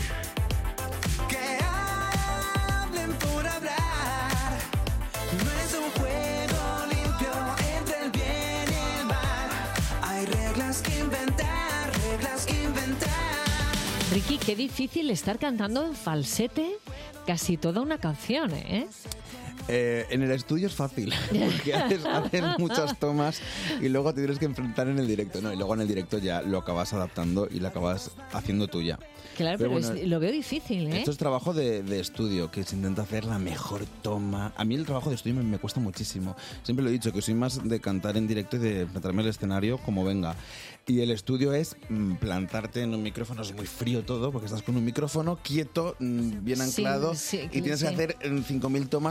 Que hablen por hablar. No es un juego limpio entre el bien y el mal. Hay reglas que inventar, reglas que inventar. Ricky, qué difícil estar cantando en falsete casi toda una canción, ¿eh? Eh, en el estudio es fácil, porque haces, haces muchas tomas y luego te tienes que enfrentar en el directo, ¿no? Y luego en el directo ya lo acabas adaptando y lo acabas haciendo tuya. Claro, Pero pero, bueno, es- lo veo difícil, ¿eh? Esto es trabajo de, de estudio, que se intenta hacer la mejor toma. A mí el trabajo de estudio me, me cuesta muchísimo. Siempre lo he dicho, que soy más de cantar en directo y de enfrentarme al escenario como venga. Y el estudio es mm, plantarte en un micrófono, es muy frío todo, porque estás con un micrófono quieto, mm, bien Sí, anclado, sí, y tienes sí. que hacer mm, cinco mil tomas hasta que el productor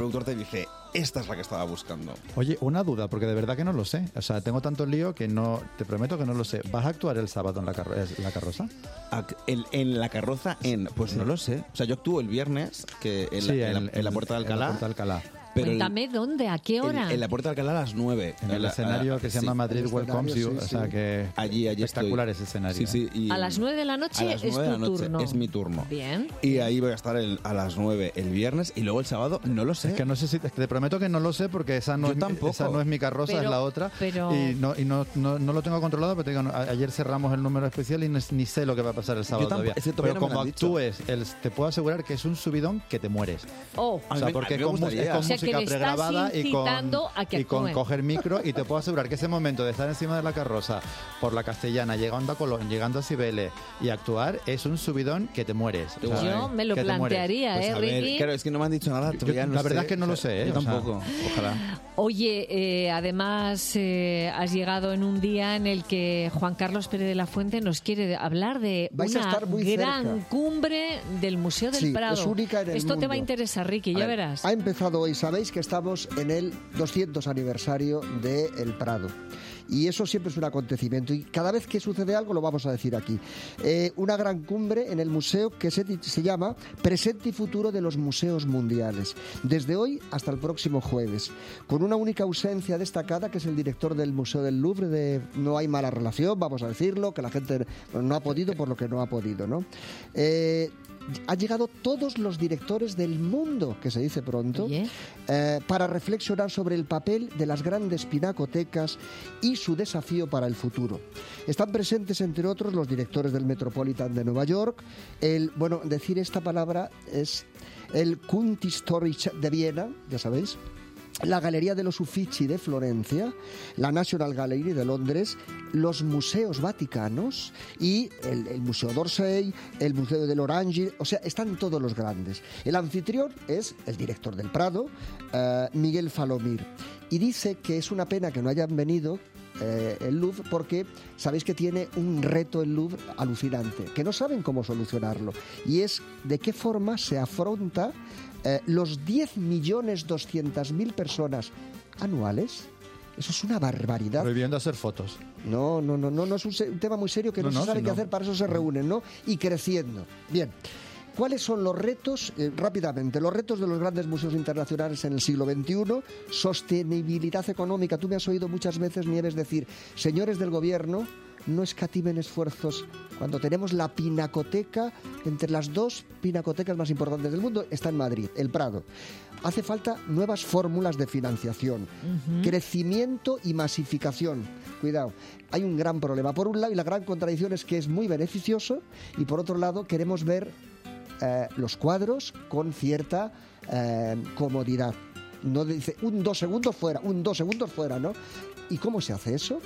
productor te dice, esta es la que estaba buscando. Oye, una duda, porque de verdad que no lo sé. O sea, tengo tanto lío que no, te prometo que no lo sé. ¿Vas a actuar el sábado en la, carro en la carroza? En, en la carroza, en pues sí. no lo sé. O sea, yo actúo el viernes que en, sí, la, en, en, la, en la Puerta de Alcalá. En la Puerta de Alcalá. Pero Cuéntame el, dónde, a qué hora. En, en la Puerta de Alcalá a las nueve. En el la, escenario a, que se sí, llama Madrid Welcomes You. Sí, O sea, sí. que allí, allí espectacular estoy. ese escenario. Sí, sí, y a las nueve de la noche es tu de la noche, turno. Es mi turno. Bien. Y ahí voy a estar el, a las nueve el viernes y luego el sábado no lo sé. Es que no sé si te, te prometo que no lo sé porque esa no, Yo es, tampoco. esa no es mi carroza, Pero- es la otra. pero- Y, no, y no, no, no lo tengo controlado, pero te digo, no, a- ayer cerramos el número especial y ni, ni sé lo que va a pasar el sábado tampoco, todavía. es que todavía Pero no me lo como han dicho. actúes, el- te puedo asegurar que es un subidón que te mueres. Oh, A O mí sea, me- porque a mí me es con, mus- gustaría. es con O sea, que música le estás pregrabada y con, incitando a que y con actúen. coger micro y te puedo asegurar que ese momento de estar encima de la carroza por la Castellana, llegando a Colón, llegando a Cibeles y actuar es un subidón que te mueres. O sea, yo me lo que te mueres. plantearía, Pues ¿eh, a ver, Ricky? claro, es que no me han dicho nada. Yo- todavía no la verdad sé. es que no lo sé, ¿eh? Yo O sea, tampoco. Ojalá. Oye, eh, además eh, has llegado en un día en el que Juan Carlos Pérez de la Fuente nos quiere hablar de Vais a una estar muy gran cerca. cumbre del Museo del Sí, Prado. es única en el Esto te va a mundo. interesar, Ricky, ya A ver, verás. Ha empezado hoy, sabéis que estamos en el doscientos aniversario de El Prado. Y eso siempre es un acontecimiento. Y cada vez que sucede algo lo vamos a decir aquí. Eh, una gran cumbre en el museo que se, se llama Presente y Futuro de los Museos Mundiales. Desde hoy hasta el próximo jueves. Con una única ausencia destacada, que es el director del Museo del Louvre. De, no hay mala relación, vamos a decirlo, que la gente bueno, no ha podido por lo que no ha podido, ¿no? Eh, han llegado todos los directores del mundo, que se dice pronto, Oye. eh, para reflexionar sobre el papel de las grandes pinacotecas y su desafío para el futuro. Están presentes, entre otros, los directores del Metropolitan de Nueva York, el, bueno, decir esta palabra es el Kunsthistorische de Viena, ya sabéis, la Galería de los Uffizi de Florencia, la National Gallery de Londres, los museos vaticanos y el, el Museo d'Orsay, el Museo del Orange, o sea, están todos los grandes. El anfitrión es el director del Prado, eh, Miguel Falomir, y dice que es una pena que no hayan venido eh, el Louvre porque sabéis que tiene un reto el Louvre alucinante, que no saben cómo solucionarlo, y es de qué forma se afronta Eh, los diez millones doscientas mil personas anuales. Eso es una barbaridad. Prohibiendo hacer fotos. No, no, no, no, no es un, se- un tema muy serio que no, No, no, se sabe si qué no. hacer, para eso se reúnen, ¿no? Y creciendo. Bien. ¿Cuáles son los retos? Eh, rápidamente, los retos de los grandes museos internacionales en el siglo veintiuno. Sostenibilidad económica. Tú me has oído muchas veces, Nieves, decir, señores del gobierno, no escatimen esfuerzos. Cuando tenemos la pinacoteca, entre las dos pinacotecas más importantes del mundo, está en Madrid, el Prado. Hace falta nuevas fórmulas de financiación, uh-huh. crecimiento y masificación. Cuidado, hay un gran problema. Por un lado, y la gran contradicción es que es muy beneficioso, y por otro lado, queremos ver eh, los cuadros con cierta eh, comodidad. No dice un dos segundos fuera, un dos segundos fuera, ¿no? ¿Y cómo se hace eso?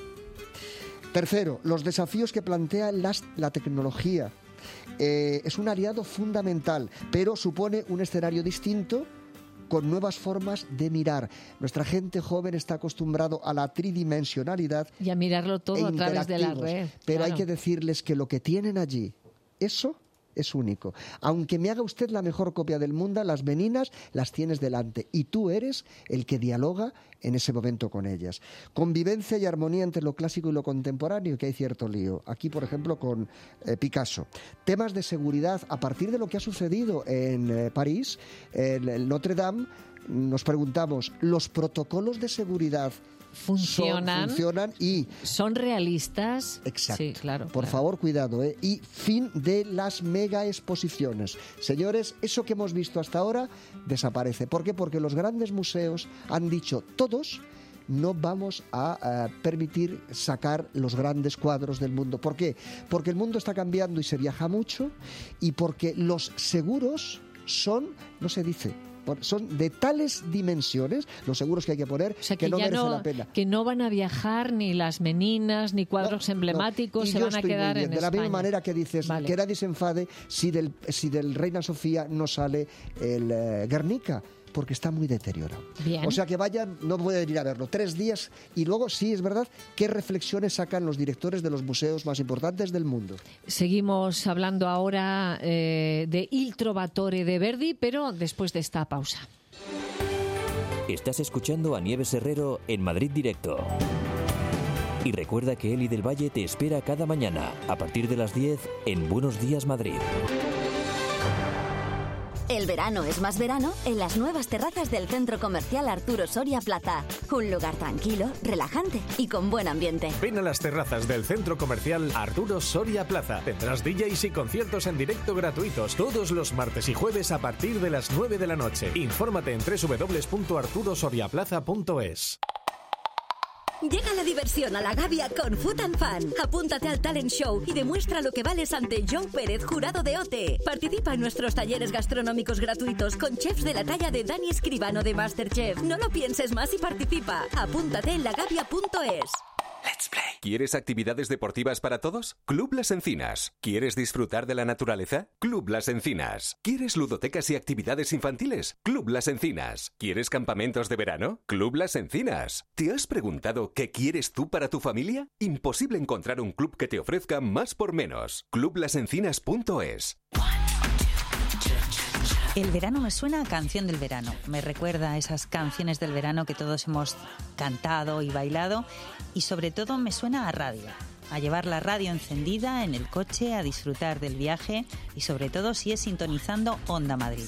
Tercero, los desafíos que plantea las, la tecnología. Eh, es un aliado fundamental, pero supone un escenario distinto con nuevas formas de mirar. Nuestra gente joven está acostumbrado a la tridimensionalidad y a mirarlo todo e a través de la red. Pero claro. hay que decirles que lo que tienen allí, eso es único. Aunque me haga usted la mejor copia del mundo, las meninas las tienes delante y tú eres el que dialoga en ese momento con ellas. Convivencia y armonía entre lo clásico y lo contemporáneo, que hay cierto lío. Aquí, por ejemplo, con eh, Picasso. Temas de seguridad, a partir de lo que ha sucedido en eh, París, en el Notre Dame, nos preguntamos, ¿los protocolos de seguridad funcionan, son, funcionan y son realistas? Exacto. Sí, claro. Por claro. favor, cuidado, ¿eh? Y fin de las mega exposiciones. Señores, eso que hemos visto hasta ahora desaparece. ¿Por qué? Porque los grandes museos han dicho todos, no vamos a uh, permitir sacar los grandes cuadros del mundo. ¿Por qué? Porque el mundo está cambiando y se viaja mucho, y porque los seguros son, no se dice, son de tales dimensiones, los seguros que hay que poner, o sea, que, que no ya merece no, la pena. Que no van a viajar ni las meninas, ni cuadros no, emblemáticos, no. se yo van a estoy quedar muy bien. en De la España. misma manera que dices, vale. que nadie se enfade si del, si del Reina Sofía no sale el uh, Guernica, porque está muy deteriorado. Bien. O sea que vayan, no pueden ir a verlo, tres días, y luego sí, es verdad, qué reflexiones sacan los directores de los museos más importantes del mundo. Seguimos hablando ahora eh, de Il Trovatore de Verdi, pero después de esta pausa. Estás escuchando a Nieves Herrero en Madrid Directo. Y recuerda que Eli del Valle te espera cada mañana, a partir de las diez, en Buenos Días Madrid. El verano es más verano en las nuevas terrazas del Centro Comercial Arturo Soria Plaza. Un lugar tranquilo, relajante y con buen ambiente. Ven a las terrazas del Centro Comercial Arturo Soria Plaza. Tendrás D Js y conciertos en directo gratuitos todos los martes y jueves a partir de las nueve de la noche. Infórmate en doble u doble u doble u punto arturo soria plaza punto es. Llega la diversión a la Gavia con Food and Fun. Apúntate al talent show y demuestra lo que vales ante Joe Pérez, jurado de O T E. Participa en nuestros talleres gastronómicos gratuitos con chefs de la talla de Dani Escribano de MasterChef. No lo pienses más y participa. Apúntate en lagavia punto es. Let's play. ¿Quieres actividades deportivas para todos? Club Las Encinas. ¿Quieres disfrutar de la naturaleza? Club Las Encinas. ¿Quieres ludotecas y actividades infantiles? Club Las Encinas. ¿Quieres campamentos de verano? Club Las Encinas. ¿Te has preguntado qué quieres tú para tu familia? Imposible encontrar un club que te ofrezca más por menos. club las encinas punto es. El verano me suena a canción del verano. Me recuerda a esas canciones del verano que todos hemos cantado y bailado. Y sobre todo me suena a radio. A llevar la radio encendida en el coche, a disfrutar del viaje y sobre todo si es sintonizando Onda Madrid.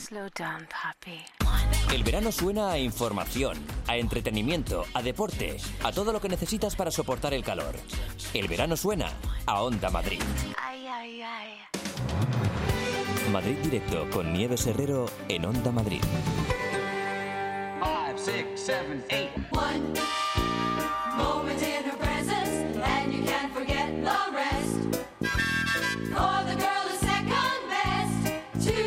El verano suena a información, a entretenimiento, a deporte, a todo lo que necesitas para soportar el calor. El verano suena a Onda Madrid. Ay, ay, ay. Madrid Directo con Nieves Herrero en Onda Madrid. Five, six, seven, eight. One moment in her presence, and you can't forget the rest. For the girl is second best to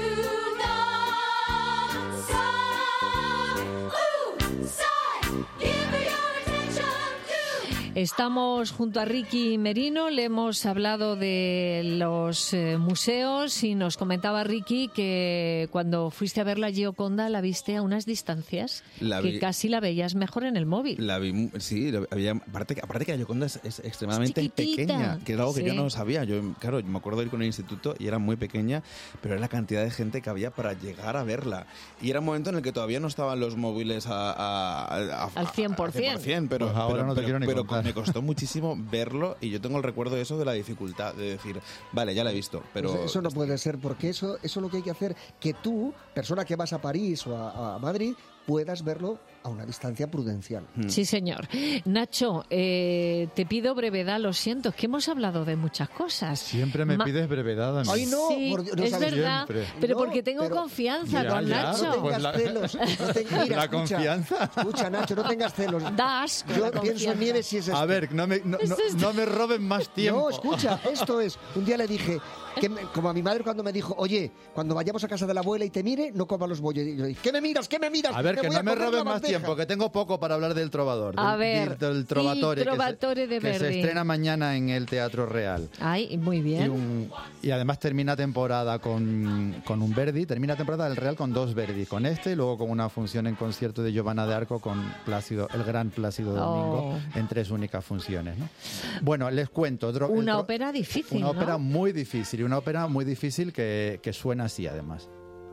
none. Sigh, ooh, sigh, give her your attention too. Estamos junto a Ricky Merino, le hemos hablado de los eh, museos y nos comentaba Ricky que cuando fuiste a ver la Gioconda la viste a unas distancias La que vi- casi la veías mejor en el móvil. La vi, sí, lo- había, aparte, aparte que la Gioconda es, es extremadamente Es chiquitita. pequeña, que es algo que Sí. yo no sabía. Yo, claro, me acuerdo de ir con el instituto y era muy pequeña, pero era la cantidad de gente que había para llegar a verla. Y era un momento en el que todavía no estaban los móviles a, a- a- a- Al cien por ciento. al cien por ciento, pero, Pues ahora pero, no te pero- quiero ni pero contar. me costó muchísimo verlo y yo tengo el recuerdo de eso, de la dificultad, de decir, vale, ya la he visto, pero... Pues eso no puede ser, porque eso, eso es lo que hay que hacer, que tú, persona que vas a París o a, a Madrid, puedas verlo a una distancia prudencial. Sí, señor. Nacho, eh, te pido brevedad, lo siento, es que hemos hablado de muchas cosas. Siempre me Ma- pides brevedad a mí. Ay, no, Sí, por Dios, no es sabes. verdad, Siempre. pero No, porque tengo pero- confianza Ya, con ya, Nacho. No pues tengas la- celos. No te- mira, La escucha, confianza. Escucha, Nacho, no tengas celos. Da asco Yo la pienso en confianza. Nieves si es esto. A ver, no me, no, no- Es esto. no me roben más tiempo. No, escucha, esto es. Un día le dije, que me- como a mi madre cuando me dijo, oye, cuando vayamos a casa de la abuela y te mire, no comas los bollos. Y yo dije, ¿qué me miras? ¿Qué me miras? A ver, que voy no me comer la roben más bandeja". tiempo, que tengo poco para hablar del Trovador. A del, ver, del, del Trovatore, il Trovatore que, de se, que se Verdi. estrena mañana en el Teatro Real. Ay, muy Y, bien. un- y además termina temporada con, con un Verdi, termina temporada del Real con dos Verdi, con este y luego con una función en concierto de Giovanna de Arco con Plácido, el gran Plácido Domingo, Oh. en tres únicas funciones, ¿no? Bueno, les cuento. dro- el Una tro- ópera difícil, Una ¿no? ópera muy difícil, y una ópera muy difícil que, que suena así además.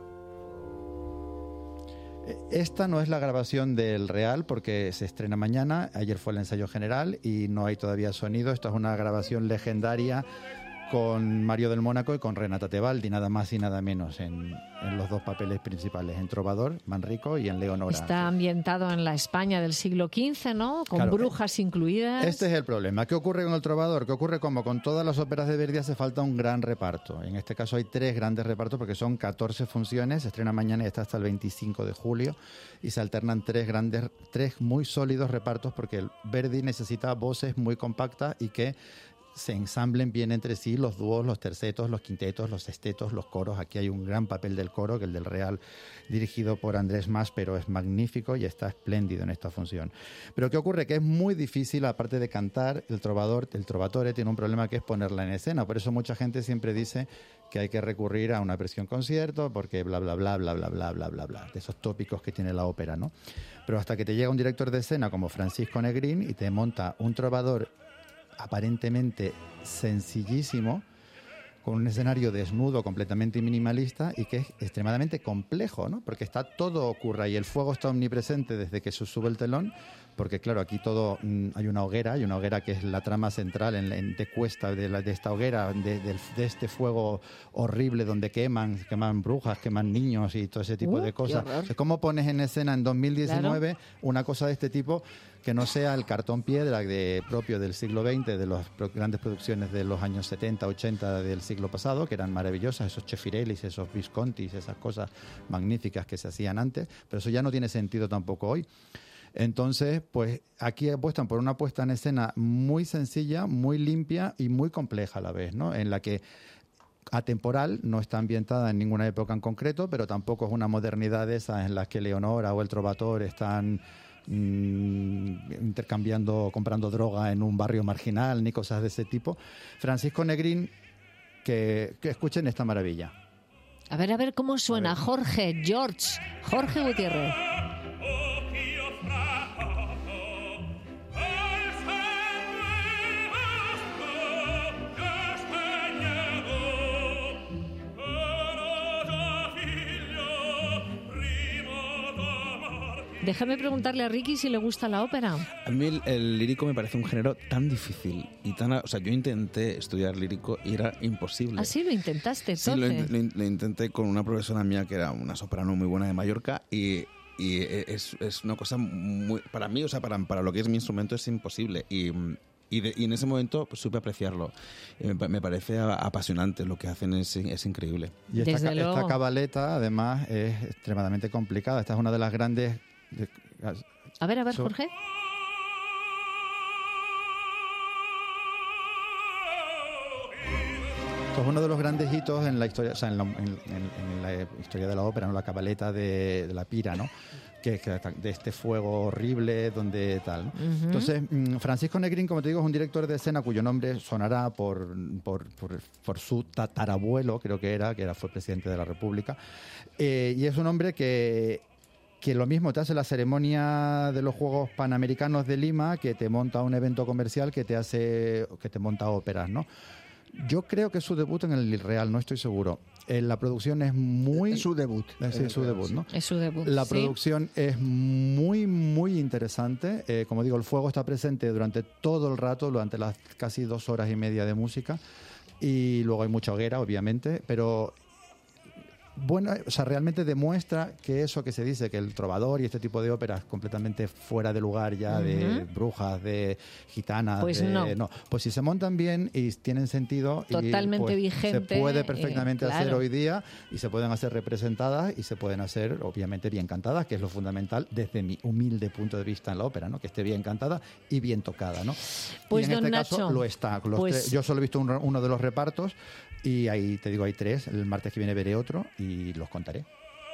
Esta no es la grabación del Real porque se estrena mañana, ayer fue el ensayo general y no hay todavía sonido. Esta es una grabación legendaria con Mario del Mónaco y con Renata Tebaldi, nada más y nada menos, en, en los dos papeles principales, en Trovador, Manrico, y en Leonora. Está ambientado en la España del siglo quince, ¿no? Con Claro, brujas incluidas. Este es el problema. ¿Qué ocurre con el Trovador? ¿Qué ocurre como con todas las óperas de Verdi? Hace falta un gran reparto. En este caso hay tres grandes repartos porque son catorce funciones. Se estrena mañana y está hasta el veinticinco de julio. Y se alternan tres grandes, tres muy sólidos repartos porque el Verdi necesita voces muy compactas y que se ensamblen bien entre sí los dúos, los tercetos, los quintetos, los sextetos, los coros. Aquí hay un gran papel del coro, que el del Real, dirigido por Andrés Mas, pero es magnífico y está espléndido en esta función. Pero ¿qué ocurre? Que es muy difícil, aparte de cantar, el trovador, el trovatore tiene un problema que es ponerla en escena. Por eso mucha gente siempre dice que hay que recurrir a una versión concierto, porque bla, bla, bla, bla, bla, bla, bla, bla, bla, de esos tópicos que tiene la ópera, ¿no? Pero hasta que te llega un director de escena como Francisco Negrín y te monta un trovador aparentemente sencillísimo, con un escenario desnudo, completamente minimalista y que es extremadamente complejo, ¿no? Porque está todo ocurre y el fuego está omnipresente desde que se sube el telón, porque claro, aquí todo mm, hay una hoguera, hay una hoguera que es la trama central en, en de cuesta de, la, de esta hoguera, de, de, de este fuego horrible donde queman, queman brujas, queman niños y todo ese tipo Uh, de qué cosas. horror. ¿Cómo pones en escena en dos mil diecinueve una cosa de este tipo que no sea el cartón piedra de, propio del siglo veinte, de las pro- grandes producciones de los años setenta, ochenta del siglo pasado, que eran maravillosas, esos Chefirellis, esos Viscontis, esas cosas magníficas que se hacían antes, pero eso ya no tiene sentido tampoco hoy. Entonces, pues aquí apuestan por una puesta en escena muy sencilla, muy limpia y muy compleja a la vez, ¿no? En la que atemporal, no está ambientada en ninguna época en concreto, pero tampoco es una modernidad de esas en las que Leonora o el Trovatore están mm, intercambiando, comprando droga en un barrio marginal, ni cosas de ese tipo. Francisco Negrín, que, que escuchen esta maravilla. A ver, a ver cómo suena Jorge, George, Jorge Gutiérrez. Déjame preguntarle a Ricky si le gusta la ópera. A mí el, el lírico me parece un género tan difícil y tan... O sea, yo intenté estudiar lírico y era imposible. ¿Ah, sí? ¿Lo intentaste? Sí, lo, entonces? in- lo in- lo intenté con una profesora mía que era una soprano muy buena de Mallorca y, y es, es una cosa muy... Para mí, o sea, para, para lo que es mi instrumento es imposible y... Y, de- y en ese momento pues, supe apreciarlo. Y me, pa- me parece a- apasionante, lo que hacen es, es increíble. Y esta, Desde ca- esta luego. cabaleta, además, es extremadamente complicada. Esta es una de las grandes... de- A ver, a ver, So- Jorge. Esto es uno de los grandes hitos en la historia, o sea, en la, en- en- en la historia de la ópera, ¿no? La cabaleta de, de la Pira, ¿no? Que, que de este fuego horrible, donde tal, ¿no? Ujú. Entonces, mm, Francisco Negrín, como te digo, es un director de escena cuyo nombre sonará por, por, por, por su tatarabuelo, creo que era, que era fue presidente de la República, Eh, y es un hombre que que lo mismo te hace la ceremonia de los Juegos Panamericanos de Lima, que te monta un evento comercial, que te hace, que te monta óperas, ¿no? Yo creo que es su debut en el Real, no estoy seguro. Eh, la producción es muy... Es su debut. Eh, sí, En el es su Real, debut, sí. ¿no? Es su debut. La sí. producción es muy, muy interesante. Eh, como digo, el fuego está presente durante todo el rato, durante las casi dos horas y media de música. Y luego hay mucha hoguera, obviamente, pero... Bueno, o sea, realmente demuestra que eso que se dice, que el trovador y este tipo de óperas completamente fuera de lugar ya, de Ujú. brujas, de gitanas, Pues de- no. Pues si se montan bien y tienen sentido, y, Totalmente pues, vigente, se puede eh, perfectamente hacer claro. hoy día y se pueden hacer representadas y se pueden hacer, obviamente, bien cantadas, que es lo fundamental desde mi humilde punto de vista en la ópera, ¿no? Que esté bien cantada y bien tocada, ¿no? Pues, y en don este Nacho, caso lo está. Los pues- tres- yo solo he visto un- uno de los repartos y ahí te digo, hay tres. El martes que viene veré otro y los contaré.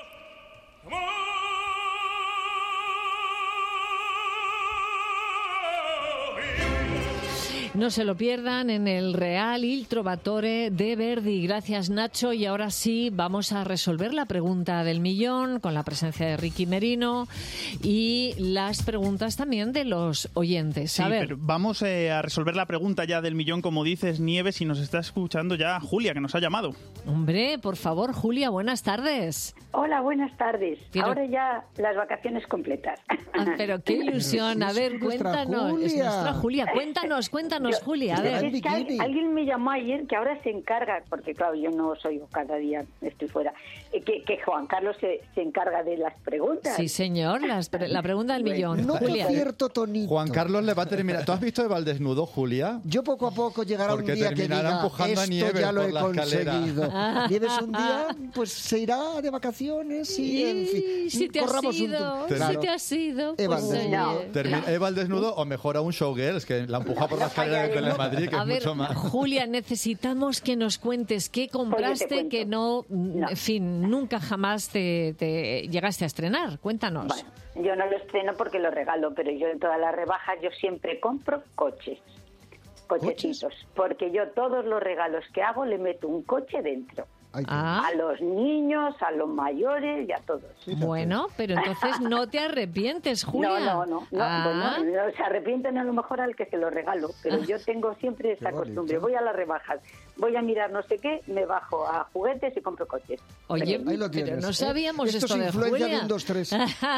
No se lo pierdan en el Real Il Trovatore de Verdi. Gracias, Nacho. Y ahora sí, vamos a resolver la pregunta del millón con la presencia de Ricky Merino y las preguntas también de los oyentes. Sí, A ver, pero vamos eh, a resolver la pregunta ya del millón, como dices, Nieves, y nos está escuchando ya Julia, que nos ha llamado. hombre, por favor, Julia, buenas tardes. Hola, buenas tardes. Pero- Ahora ya las vacaciones completas. Ah, pero qué ilusión. A ver, nuestra cuéntanos. Es Julia. nuestra Julia. Cuéntanos, cuéntanos, Yo- Julia. A es ver. que- Es que al- bikini. alguien me llamó ayer que ahora se encarga, porque claro, yo no soy cada día, estoy fuera, eh, que, que Juan Carlos se, se encarga de las preguntas. Sí, señor, las pre- la pregunta del millón. No Julia. cierto tonito. Juan Carlos le va a terminar. ¿Tú has visto Eva al desnudo, Julia? Yo poco a poco llegará Porque un día que terminará diga, empujando a esto Nieves ya lo por he la escalera". conseguido. Nieves un día pues se irá de vacaciones y, en fin, Y si te has corramos un ido, tu- si Claro. te has ido, Eva pues, al desnudo. oye. Termina Eva al desnudo o mejor aún Showgirls, que la empuja por la escalera de Telemadrid, que A es ver, mucho más. Julia, necesitamos que nos cuentes qué compraste cuento. que no, No. en fin, nunca jamás te, te llegaste a estrenar. Cuéntanos. Bueno, yo no lo estreno porque lo regalo, pero yo en todas las rebajas yo siempre compro coches, cochecitos, porque yo todos los regalos que hago le meto un coche dentro. Ah. A los niños, a los mayores y a todos. Bueno, pero entonces no te arrepientes, Julia. No, no, no. no, Ah. bueno, no, se arrepienten a lo mejor al que se lo regalo, pero yo tengo siempre esta Qué bonito. costumbre. Voy a las rebajas, voy a mirar no sé qué, me bajo a juguetes y compro coches. Oye, Ahí lo pero tienes, no ¿eh? sabíamos Esto esto es de influencia Julia. de un, dos, tres.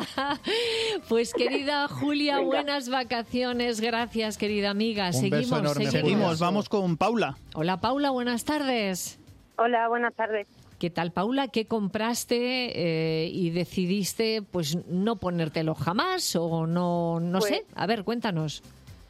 Pues querida Julia, Venga. buenas vacaciones. Gracias, querida amiga. Un seguimos, beso enorme, seguimos. Seguimos, vamos con Paula. Hola, Paula, buenas tardes. Hola, buenas tardes. ¿Qué tal, Paula? ¿Qué compraste eh, y decidiste pues no ponértelo jamás o no no Pues- sé? A ver, cuéntanos.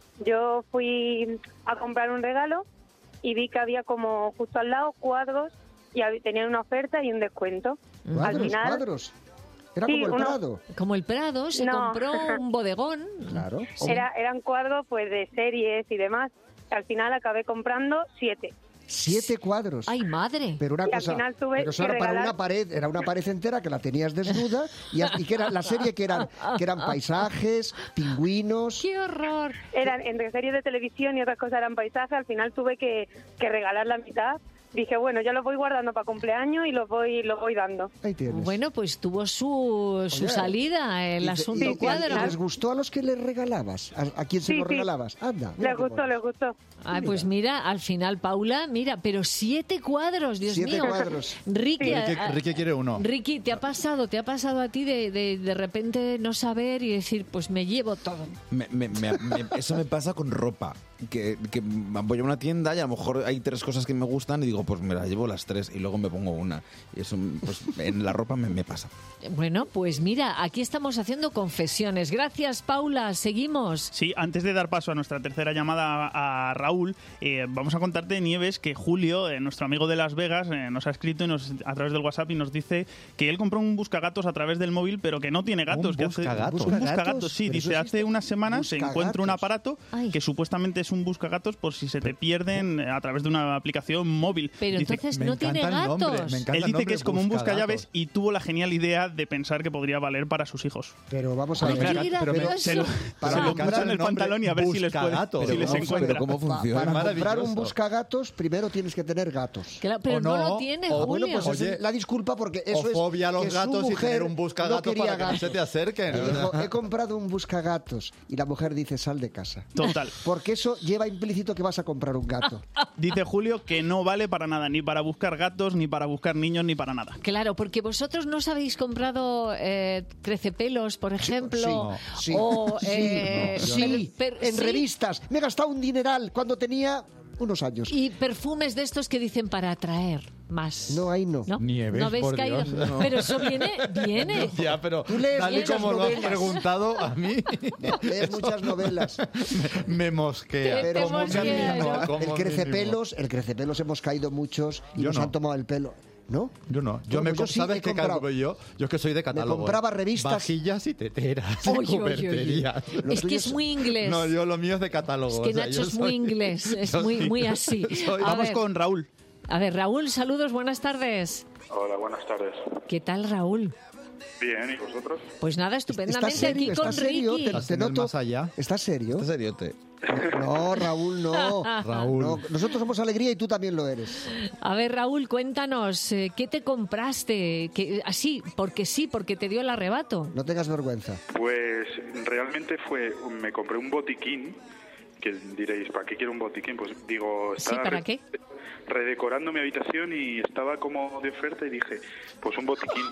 Yo fui a comprar un regalo y vi que había como justo al lado cuadros y hab- tenían una oferta y un descuento. Al Cuadros, final, cuadros. Era Sí, como el uno- Prado. Como el Prado, se No. compró un bodegón. Claro. era, eran cuadros pues de series y demás. Al final acabé comprando siete. Siete cuadros. ¡Ay, madre! Pero una Y al cosa, final tuve pero eso que era para regalar- una pared, era una pared entera que la tenías desnuda y, y que era la serie que eran que eran paisajes, pingüinos. ¡Qué horror! Eran entre series de televisión y otras cosas eran paisajes. Al final tuve que, que regalar la mitad. Dije, bueno, ya los voy guardando para cumpleaños y los voy los voy dando. Ahí tienes. Bueno, pues tuvo su, su Oye, salida el Y te- asunto y- y- cuadro. ¿y ¿Les gustó a los que les regalabas? ¿A, a quién se Sí, los sí. regalabas? Anda. mira Les qué gustó, bueno. les gustó. Ay, pues mira, al final, Paula, mira, pero siete cuadros, Dios Siete mío. cuadros. Ricky, Ricky, a- a- Ricky quiere uno. Ricky, ¿te ha pasado, te ha pasado a ti de, de, de repente no saber y decir, pues me llevo todo? Me- me- me- me- eso me pasa con ropa. Que, que voy a una tienda y a lo mejor hay tres cosas que me gustan y digo, pues me las llevo las tres y luego me pongo una. Y eso, pues en la ropa me, me pasa. Bueno, pues mira, aquí estamos haciendo confesiones. Gracias, Paula. Seguimos. Sí, antes de dar paso a nuestra tercera llamada a, a Raúl, eh, vamos a contarte, Nieves, que Julio, eh, nuestro amigo de Las Vegas, eh, nos ha escrito y nos, a través del WhatsApp y nos dice que él compró un buscagatos a través del móvil, pero que no tiene gatos. ¿Un que hace- buscagatos? Un buscagatos, sí. ¿Pero eso Dice, existe? hace unas semanas se encuentra un Buscagatos. aparato Ay. que supuestamente es un buscagatos por si se te pierden a través de una aplicación móvil. Pero Dice- entonces Me no tiene encanta el nombre, gatos. me encanta él el dice nombre, que es como un buscagatos. buscallaves y tuvo la genial idea de pensar que podría valer para sus hijos. Pero vamos a Ay, ver. qué pero me- gracioso. Se lo, Para se lo comprar puso en el nombre, pantalón y a ver si les puede, buscagatos. si Pero les ¿cómo- encuentra. pero cómo Pa- funciona? para comprar Maravilloso. un buscagatos, primero tienes que tener gatos. Claro, pero O no, no, lo tiene, o Ah, bueno, Julio. pues esa Oye, es la disculpa porque eso o fobia a es los que su gatos y mujer tener un buscagato no quería para que no gatos. se te acerquen. Y dijo, he comprado un buscagatos. Y la mujer dice, sal de casa. Total. Porque eso lleva implícito que vas a comprar un gato. Dice Julio que no vale para nada, ni para buscar gatos, ni para buscar niños, ni para nada. Claro, porque vosotros no os habéis comprado eh, crecepelos, por ejemplo, Sí, o sí, eh, no, sí, per- per- en sí, revistas. Me he gastado un dineral cuando tenía unos años. y perfumes de estos que dicen para atraer más. No, ahí no. ¿No? Nieves, ¿No habéis por caído? Dios. No. Pero eso viene, viene. Ya, pero Tú lees tal y muchas como lo has novelas. preguntado a mí, Lees muchas novelas. me, me mosquea. Te- te Como mosquea, mínimo, ¿no? como El mínimo. crecepelos, el crecepelos hemos caído muchos y Yo nos no. han tomado el pelo. ¿No? Yo no. Yo Bueno, me pues yo com- sí ¿Sabes he qué comprado. cargo yo? Yo es que soy de catálogo. compraba ¿eh? revistas. Vajillas y teteras. Oye, y oye, oye. cuberterías. Lo Es que tuyo es muy inglés. No, yo lo mío es de catálogo. Es que o sea, Nacho yo es muy soy- inglés, es yo muy, sí. muy así. Soy- A Vamos ver, con Raúl. a ver, Raúl, saludos, buenas tardes. Hola, buenas tardes. ¿Qué tal, Raúl? Bien, ¿y vosotros? Pues nada, ¿Estás estupendamente serio? aquí con ¿Estás serio? Ricky. Te, ¿Estás te en el noto. más allá? ¿Estás serio? ¿Estás seriote? No, Raúl, no. Raúl. No, nosotros somos alegría y tú también lo eres. A ver, Raúl, cuéntanos, eh, ¿qué te compraste? Que, así, porque sí, porque te dio el arrebato. No tengas vergüenza. Pues realmente fue, me compré un botiquín, que diréis, ¿para qué quiero un botiquín? Pues digo, Sí, estaba ¿para re- qué? redecorando mi habitación y estaba como de oferta y dije, pues un botiquín.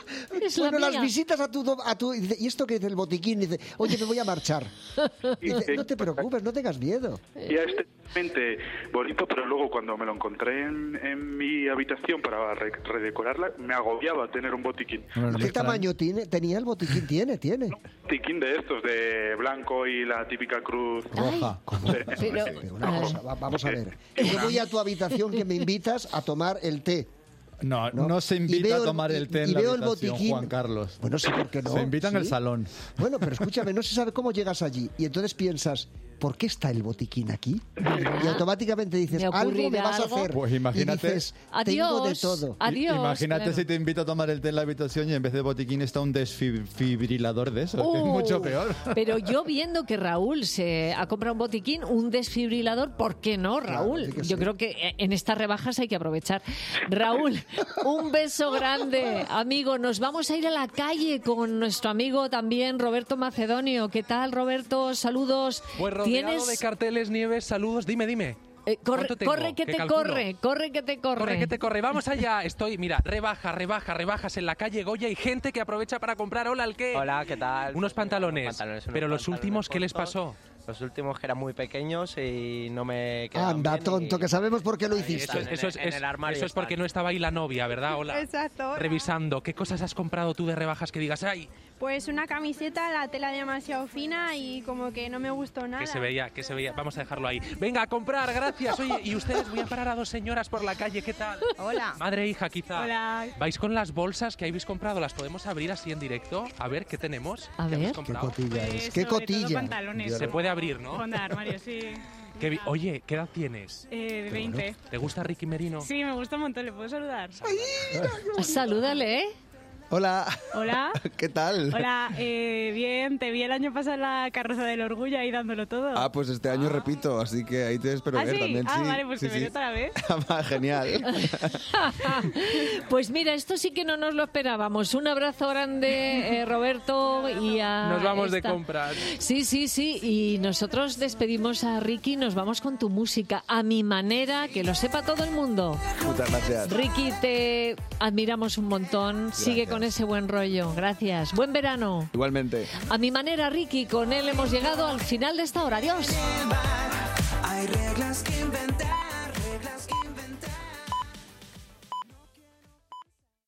Es la Bueno, las mía. visitas a tu, do- a tu... y dice, ¿y esto qué dice el botiquín? Dice, oye, me voy a marchar. Dice, no te preocupes, no tengas miedo. Y a estéticamente bonito, pero luego cuando me lo encontré en, en mi habitación para re- redecorarla, me agobiaba tener un botiquín. Bueno, ¿Qué me tamaño tiene? ¿Tenía el botiquín? Tiene, tiene. Botiquín de estos, de blanco y la típica cruz. Roja. Sí. Pero, Pero una cosa, va- vamos a ver. Yo voy a tu habitación que me invitas a tomar el té. No, ¿no? no se Y invita veo a el- tomar y- el té y en la veo el habitación, botiquín. Juan Carlos. Bueno, sí, ¿por qué no? Se invita en el Sí. salón. Bueno, pero escúchame, no se sabe cómo llegas allí. Y entonces piensas, ¿por qué está el botiquín aquí? Y automáticamente dices, ¿Me algo me ocurrirá vas a algo? hacer. Pues imagínate. Y dices, tengo de Adiós, todo. adiós. Imagínate claro. si te invito a tomar el té en la habitación y en vez de botiquín está un desfibrilador de esos, que es Uh, mucho peor. Pero yo viendo que Raúl se ha comprado un botiquín, un desfibrilador, ¿por qué no, Raúl? sí que Yo sí. creo que en estas rebajas hay que aprovechar. Raúl, un beso grande. Amigo, nos vamos a ir a la calle con nuestro amigo también, Roberto Macedonio. ¿Qué tal, Roberto? Saludos. Pues rodeado ¿Tienes... de carteles, Nieves, saludos. Dime, dime. Eh, corre, ¿Cuánto tengo? corre que ¿Qué te calculo? corre, corre que te corre. Corre que te corre, vamos allá. Estoy, mira, rebaja, rebaja, rebajas en la calle Goya y gente que aprovecha para comprar. Hola, ¿el qué? Hola, ¿qué tal? Unos pantalones. Unos pantalones, unos Pero los pantalones últimos, ¿qué les cortos. pasó? Los últimos que eran muy pequeños y no me quedaban Anda, bien tonto, y- que sabemos por qué lo Ahí hiciste. Eso, están, eso en es, el- en es- el armario eso es porque están. no estaba ahí la novia, ¿verdad? Hola. Exacto. Revisando, ¿qué cosas has comprado tú de rebajas que digas, ay, Pues una camiseta, la tela demasiado fina y como que no me gustó nada. que se veía, que se veía? Vamos a dejarlo ahí. Venga, a comprar, gracias. Oye, y ustedes, voy a parar a dos señoras por la calle, ¿qué tal? Hola. Madre e hija, quizá. Hola. ¿Vais con las bolsas que habéis comprado? ¿Las podemos abrir así en directo? A ver, ¿qué tenemos? A ¿Qué ver. habéis Qué comprado? cotilla Pues es, qué sobre todo cotilla. pantalones. Se puede abrir, ¿no? Fondo de armario, sí. Qué bi- Oye, ¿qué edad tienes? Eh, de veinte. ¿Te gusta Ricky Merino? Sí, me gusta un montón. ¿Le puedo saludar? Salúdale, ¿eh? Hola, Hola. ¿qué tal? Hola, eh, bien, te vi el año pasado en la carroza del orgullo ahí dándolo todo. Ah, pues este año repito, así que ahí te espero ¿Ah, ver sí? también. Ah, sí, vale, pues sí, te veré sí. otra vez. Ah, Genial. Pues mira, esto sí que no nos lo esperábamos. Un abrazo grande, eh, Roberto, y a Nos vamos de esta- compras. Sí, sí, sí. Y nosotros despedimos a Ricky, nos vamos con tu música, a mi manera, que lo sepa todo el mundo. Muchas gracias. Ricky, te admiramos un montón. Sigue con ese buen rollo. Gracias. Buen verano. Igualmente. A mi manera, Ricky, con él hemos llegado al final de esta hora. Adiós. Hay reglas que inventar.